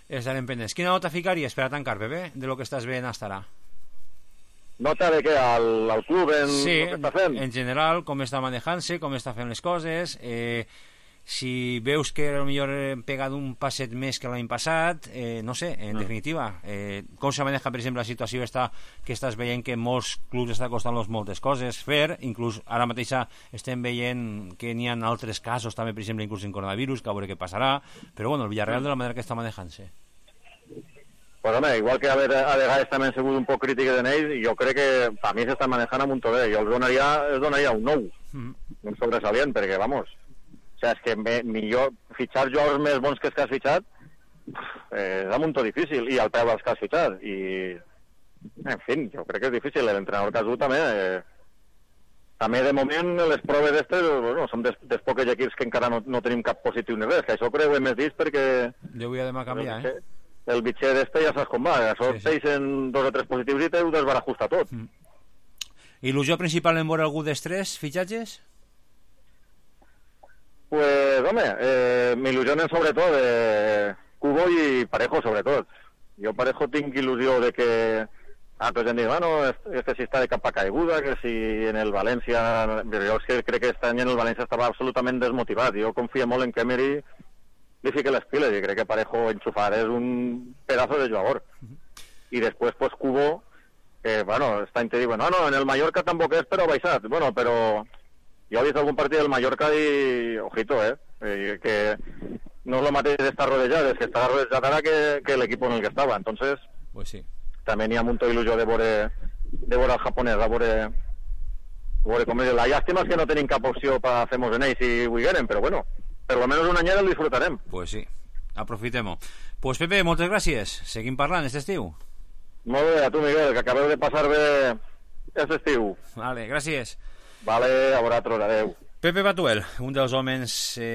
Estarem pendents. Quina nota ficaries per a tancar, Pepe, de lo que estàs veient hasta ara? Nota de què? Al, al club en sí, el que està fent? En general, com està manejant-se, com està fent les coses, eh, si veus que potser hem pegat un passet més que l'any passat, eh, no sé, en no. definitiva, eh, com se maneja, per exemple, la situació està, que estàs veient que molts clubs està costant-los moltes coses fer, inclús ara mateix estem veient que n'hi ha altres casos, també, per exemple, inclús en coronavirus, que a veure què passarà, però bueno, el Villarreal de la manera que està manejant-se. Pues home, igual que a, ver, a vegades també han sigut un poc crítiques en ells, jo crec que per mi s'estan manejant amb un to bé, jo els donaria, els donaria un nou, mm. un sobresalient, perquè, vamos, o sigui, és que me, millor fitxar jugadors més bons que els que has fitxat eh, és un to difícil, i al peu dels que has fitxat, i en fi, jo crec que és difícil, l'entrenador que has dut també eh, també de moment les proves d'estes, bueno, som des, des pocs equips que encara no, no tenim cap positiu ni res, que això crec que ho hem vist perquè jo vull demà canviar, eh? El bitxer d'este ja saps com va, això sí, sí. en dos o tres positius i te ho desbarajusta tot. Mm. Il·lusió principal en veure algú dels tres fitxatges? Pues, home, eh, m'il·lusionen sobretot eh, Cubo i Parejo, sobretot. Jo Parejo tinc il·lusió de que ah, pues hem dit, bueno, este sí està de capa caiguda, que si en el València, jo és que crec que aquest any en el València estava absolutament desmotivat, jo confio molt en que Emery li fique les piles, i crec que Parejo enxufar és un pedazo de jugador. I després, pues, Cubo, que, bueno, està en te diuen, no, no, en el Mallorca tampoc és, però baixat. Bueno, però jo he vist algun partit del Mallorca i, ojito, eh, eh que no és el mateix estar rodejat, és que està rodejat ara que, que l'equip en el que estava. Entonces, pues sí. També n'hi ha molta il·lusió de veure, de veure el japonès, de veure, de veure com és. La llàstima és que no tenim cap opció per fer-nos en ells si vulgueren, però bueno, per lo menos un anyet el disfrutarem. Pues sí, aprofitem-ho. Pues Pepe, moltes gràcies. Seguim parlant aquest estiu. Molt bé, a tu, Miguel, que acabeu de passar bé aquest estiu. Vale, gràcies. Vale, a vosaltres, adeu. Pepe Batuel, un dels homes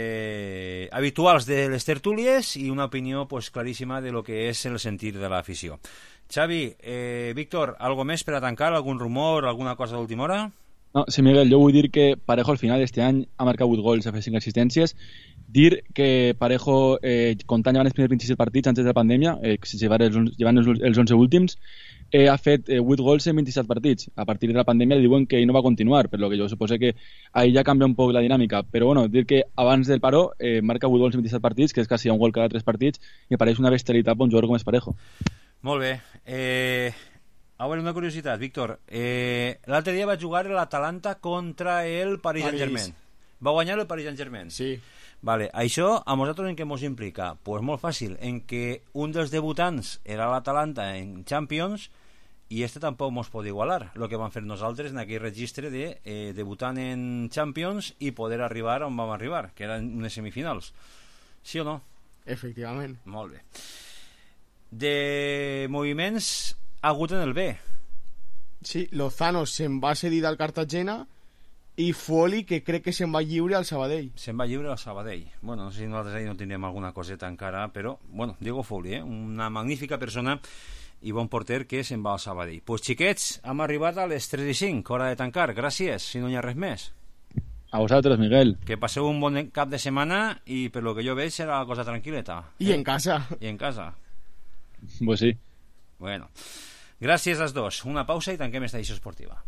eh, habituals de les tertúlies i una opinió pues, claríssima de lo que és el sentir de l'afició. Xavi, eh, Víctor, algo més per a tancar? Algun rumor, alguna cosa d'última hora? No, sí, Miguel, jo vull dir que Parejo al final d'este any ha marcat vuit gols, ha fet cinc assistències. Dir que Parejo, eh, comptant llevant els primers vint-i-set partits antes de la pandèmia, eh, llevant els, llevant els, els onze últims, eh, ha fet eh, vuit gols en vint-i-set partits. A partir de la pandèmia li diuen que ell no va continuar, per lo que jo suposo que ahí ja canvia un poc la dinàmica. Però bueno, dir que abans del paró eh, marca vuit gols en vint-i-set partits, que és quasi un gol cada tres partits, i pareix una bestialitat per un jugador com és Parejo. Molt bé. Eh... A veure, una curiositat, Víctor. Eh, L'altre dia va jugar l'Atalanta contra el Paris Saint-Germain. Va guanyar el Paris Saint-Germain. Sí. Vale, això a nosaltres en què ens implica? Pues molt fàcil, en que un dels debutants era l'Atalanta en Champions i este tampoc ens pot igualar el que vam fer nosaltres en aquell registre de eh, debutant en Champions i poder arribar on vam arribar, que eren unes semifinals. Sí o no? Efectivament. Molt bé. De moviments ha hagut en el B. Sí, Lozano se'n va cedir al Cartagena i Folli, que crec que se'n va lliure al Sabadell. Se'n va lliure al Sabadell. Bueno, no sé si nosaltres ahí no tindríem alguna coseta encara, però, bueno, Diego Folli, eh? Una magnífica persona i bon porter que se'n va al Sabadell. Pues xiquets, hem arribat a les tres i cinc, hora de tancar. Gràcies, si no hi ha res més. A vosaltres, Miguel. Que passeu un bon cap de setmana i per lo que jo veig serà la cosa tranquil·leta. I eh? en casa. I en casa. Pues sí. Bueno. Gracias a los dos. Una pausa y tanquem esta edición esportiva.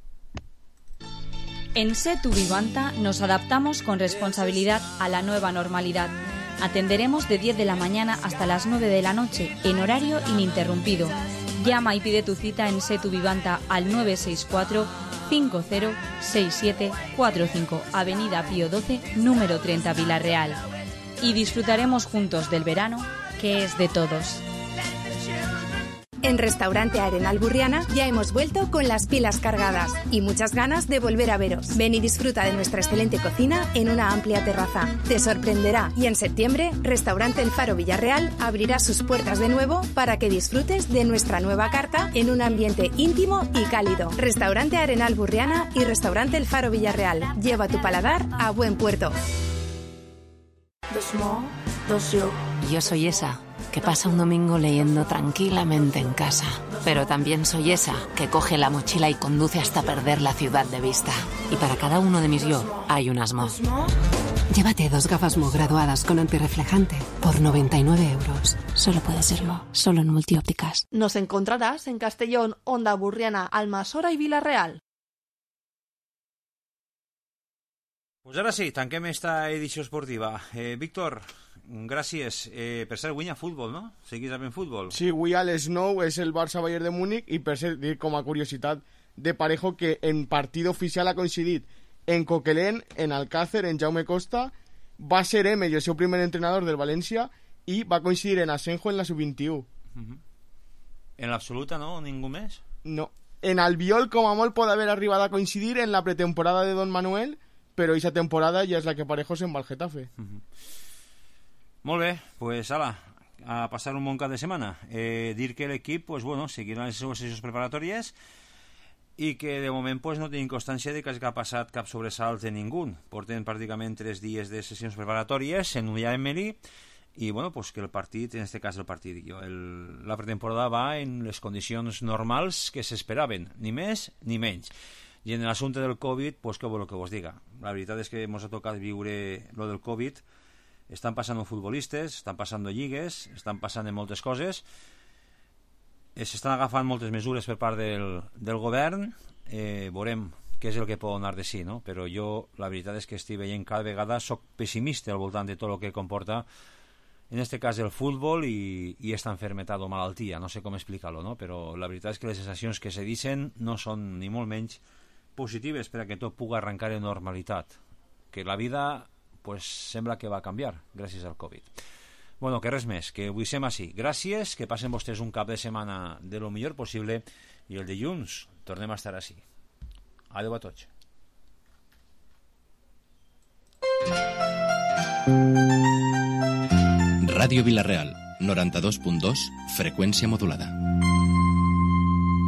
En Setu Vivanta nos adaptamos con responsabilidad a la nueva normalidad. Atenderemos de diez de la mañana hasta las nueve de la noche, en horario ininterrumpido. Llama y pide tu cita en Setu Vivanta al nueve seis cuatro, cinco cero seis siete cuatro cinco, Avenida Pío doce, número treinta, Villarreal. Y disfrutaremos juntos del verano, que es de todos. En Restaurante Arenal Burriana ya hemos vuelto con las pilas cargadas y muchas ganas de volver a veros. Ven y disfruta de nuestra excelente cocina en una amplia terraza. Te sorprenderá y en septiembre Restaurante El Faro Villarreal abrirá sus puertas de nuevo para que disfrutes de nuestra nueva carta en un ambiente íntimo y cálido. Restaurante Arenal Burriana y Restaurante El Faro Villarreal. Lleva tu paladar a buen puerto. Dos mo, dos yo. Yo soy esa que pasa un domingo leyendo tranquilamente en casa. Pero también soy esa que coge la mochila y conduce hasta perder la ciudad de vista. Y para cada uno de mis yo hay un asmo. Llévate dos gafas Mo graduadas con antirreflejante por noventa y nueve euros. Solo puede serlo, solo en Multiópticas. Nos encontrarás en Castellón, Onda Burriana, Almassora i Vila-real. Pues ara sí, tanquem esta edició esportiva. Eh, Víctor, gràcies. Eh, per cert, guanya futbol, no? Seguís havent futbol? Sí, avui a les nou és el Barça-Bayern de Múnich i per cert, dir com a curiositat de Parejo que en partit oficial ha coincidit en Coquelin, en Alcácer, en Jaume Costa, va ser Emel, el seu primer entrenador del València, i va coincidir en Asenjo en la sub vint-i-u. Uh-huh. En l'absoluta, no? Ningú més? No. En Albiol, com a molt, pot haver arribat a coincidir en la pretemporada de Don Manuel, però aquesta temporada ja és la que Parejo se'n va al Getafe. Uh-huh. Molt bé, pues ala, a passar un bon cap de setmana. Eh, dir que l'equip, pues bueno, seguirà les seues sessions preparatòries i que de moment pues, no tenim constància de que ha passat cap sobresalt de ningú. Porten pràcticament tres dies de sessions preparatòries en Ullà Emery i bueno, pues que el partit, en aquest cas el partit, el, la pretemporada va en les condicions normals que s'esperaven, ni més ni menys. I en l'assumpte del Covid, pues què vol que vos diga? La veritat és que ens ha tocat viure lo del Covid. Estan passant futbolistes, estan passant lligues, estan passant moltes coses, s'estan agafant moltes mesures per part del, del govern, eh, veurem què és el que pot anar de sí, no? Però jo la veritat és que estic veient cada vegada, soc pessimista al voltant de tot el que comporta en aquest cas el futbol i, i esta enfermetat o malaltia, no sé com explicar-lo, no? Però la veritat és que les sensacions que se dicen no són ni molt menys positives per a que tot pugui arrencar en normalitat, que la vida pues, sembla que va canviar gràcies al Covid. Bueno, que res més, que avui sem així. Gràcies, que passen vostès un cap de setmana de lo millor possible i el dilluns tornem a estar així. Adéu a tots. Ràdio Vila-real, noranta-dos punt dos, freqüència modulada.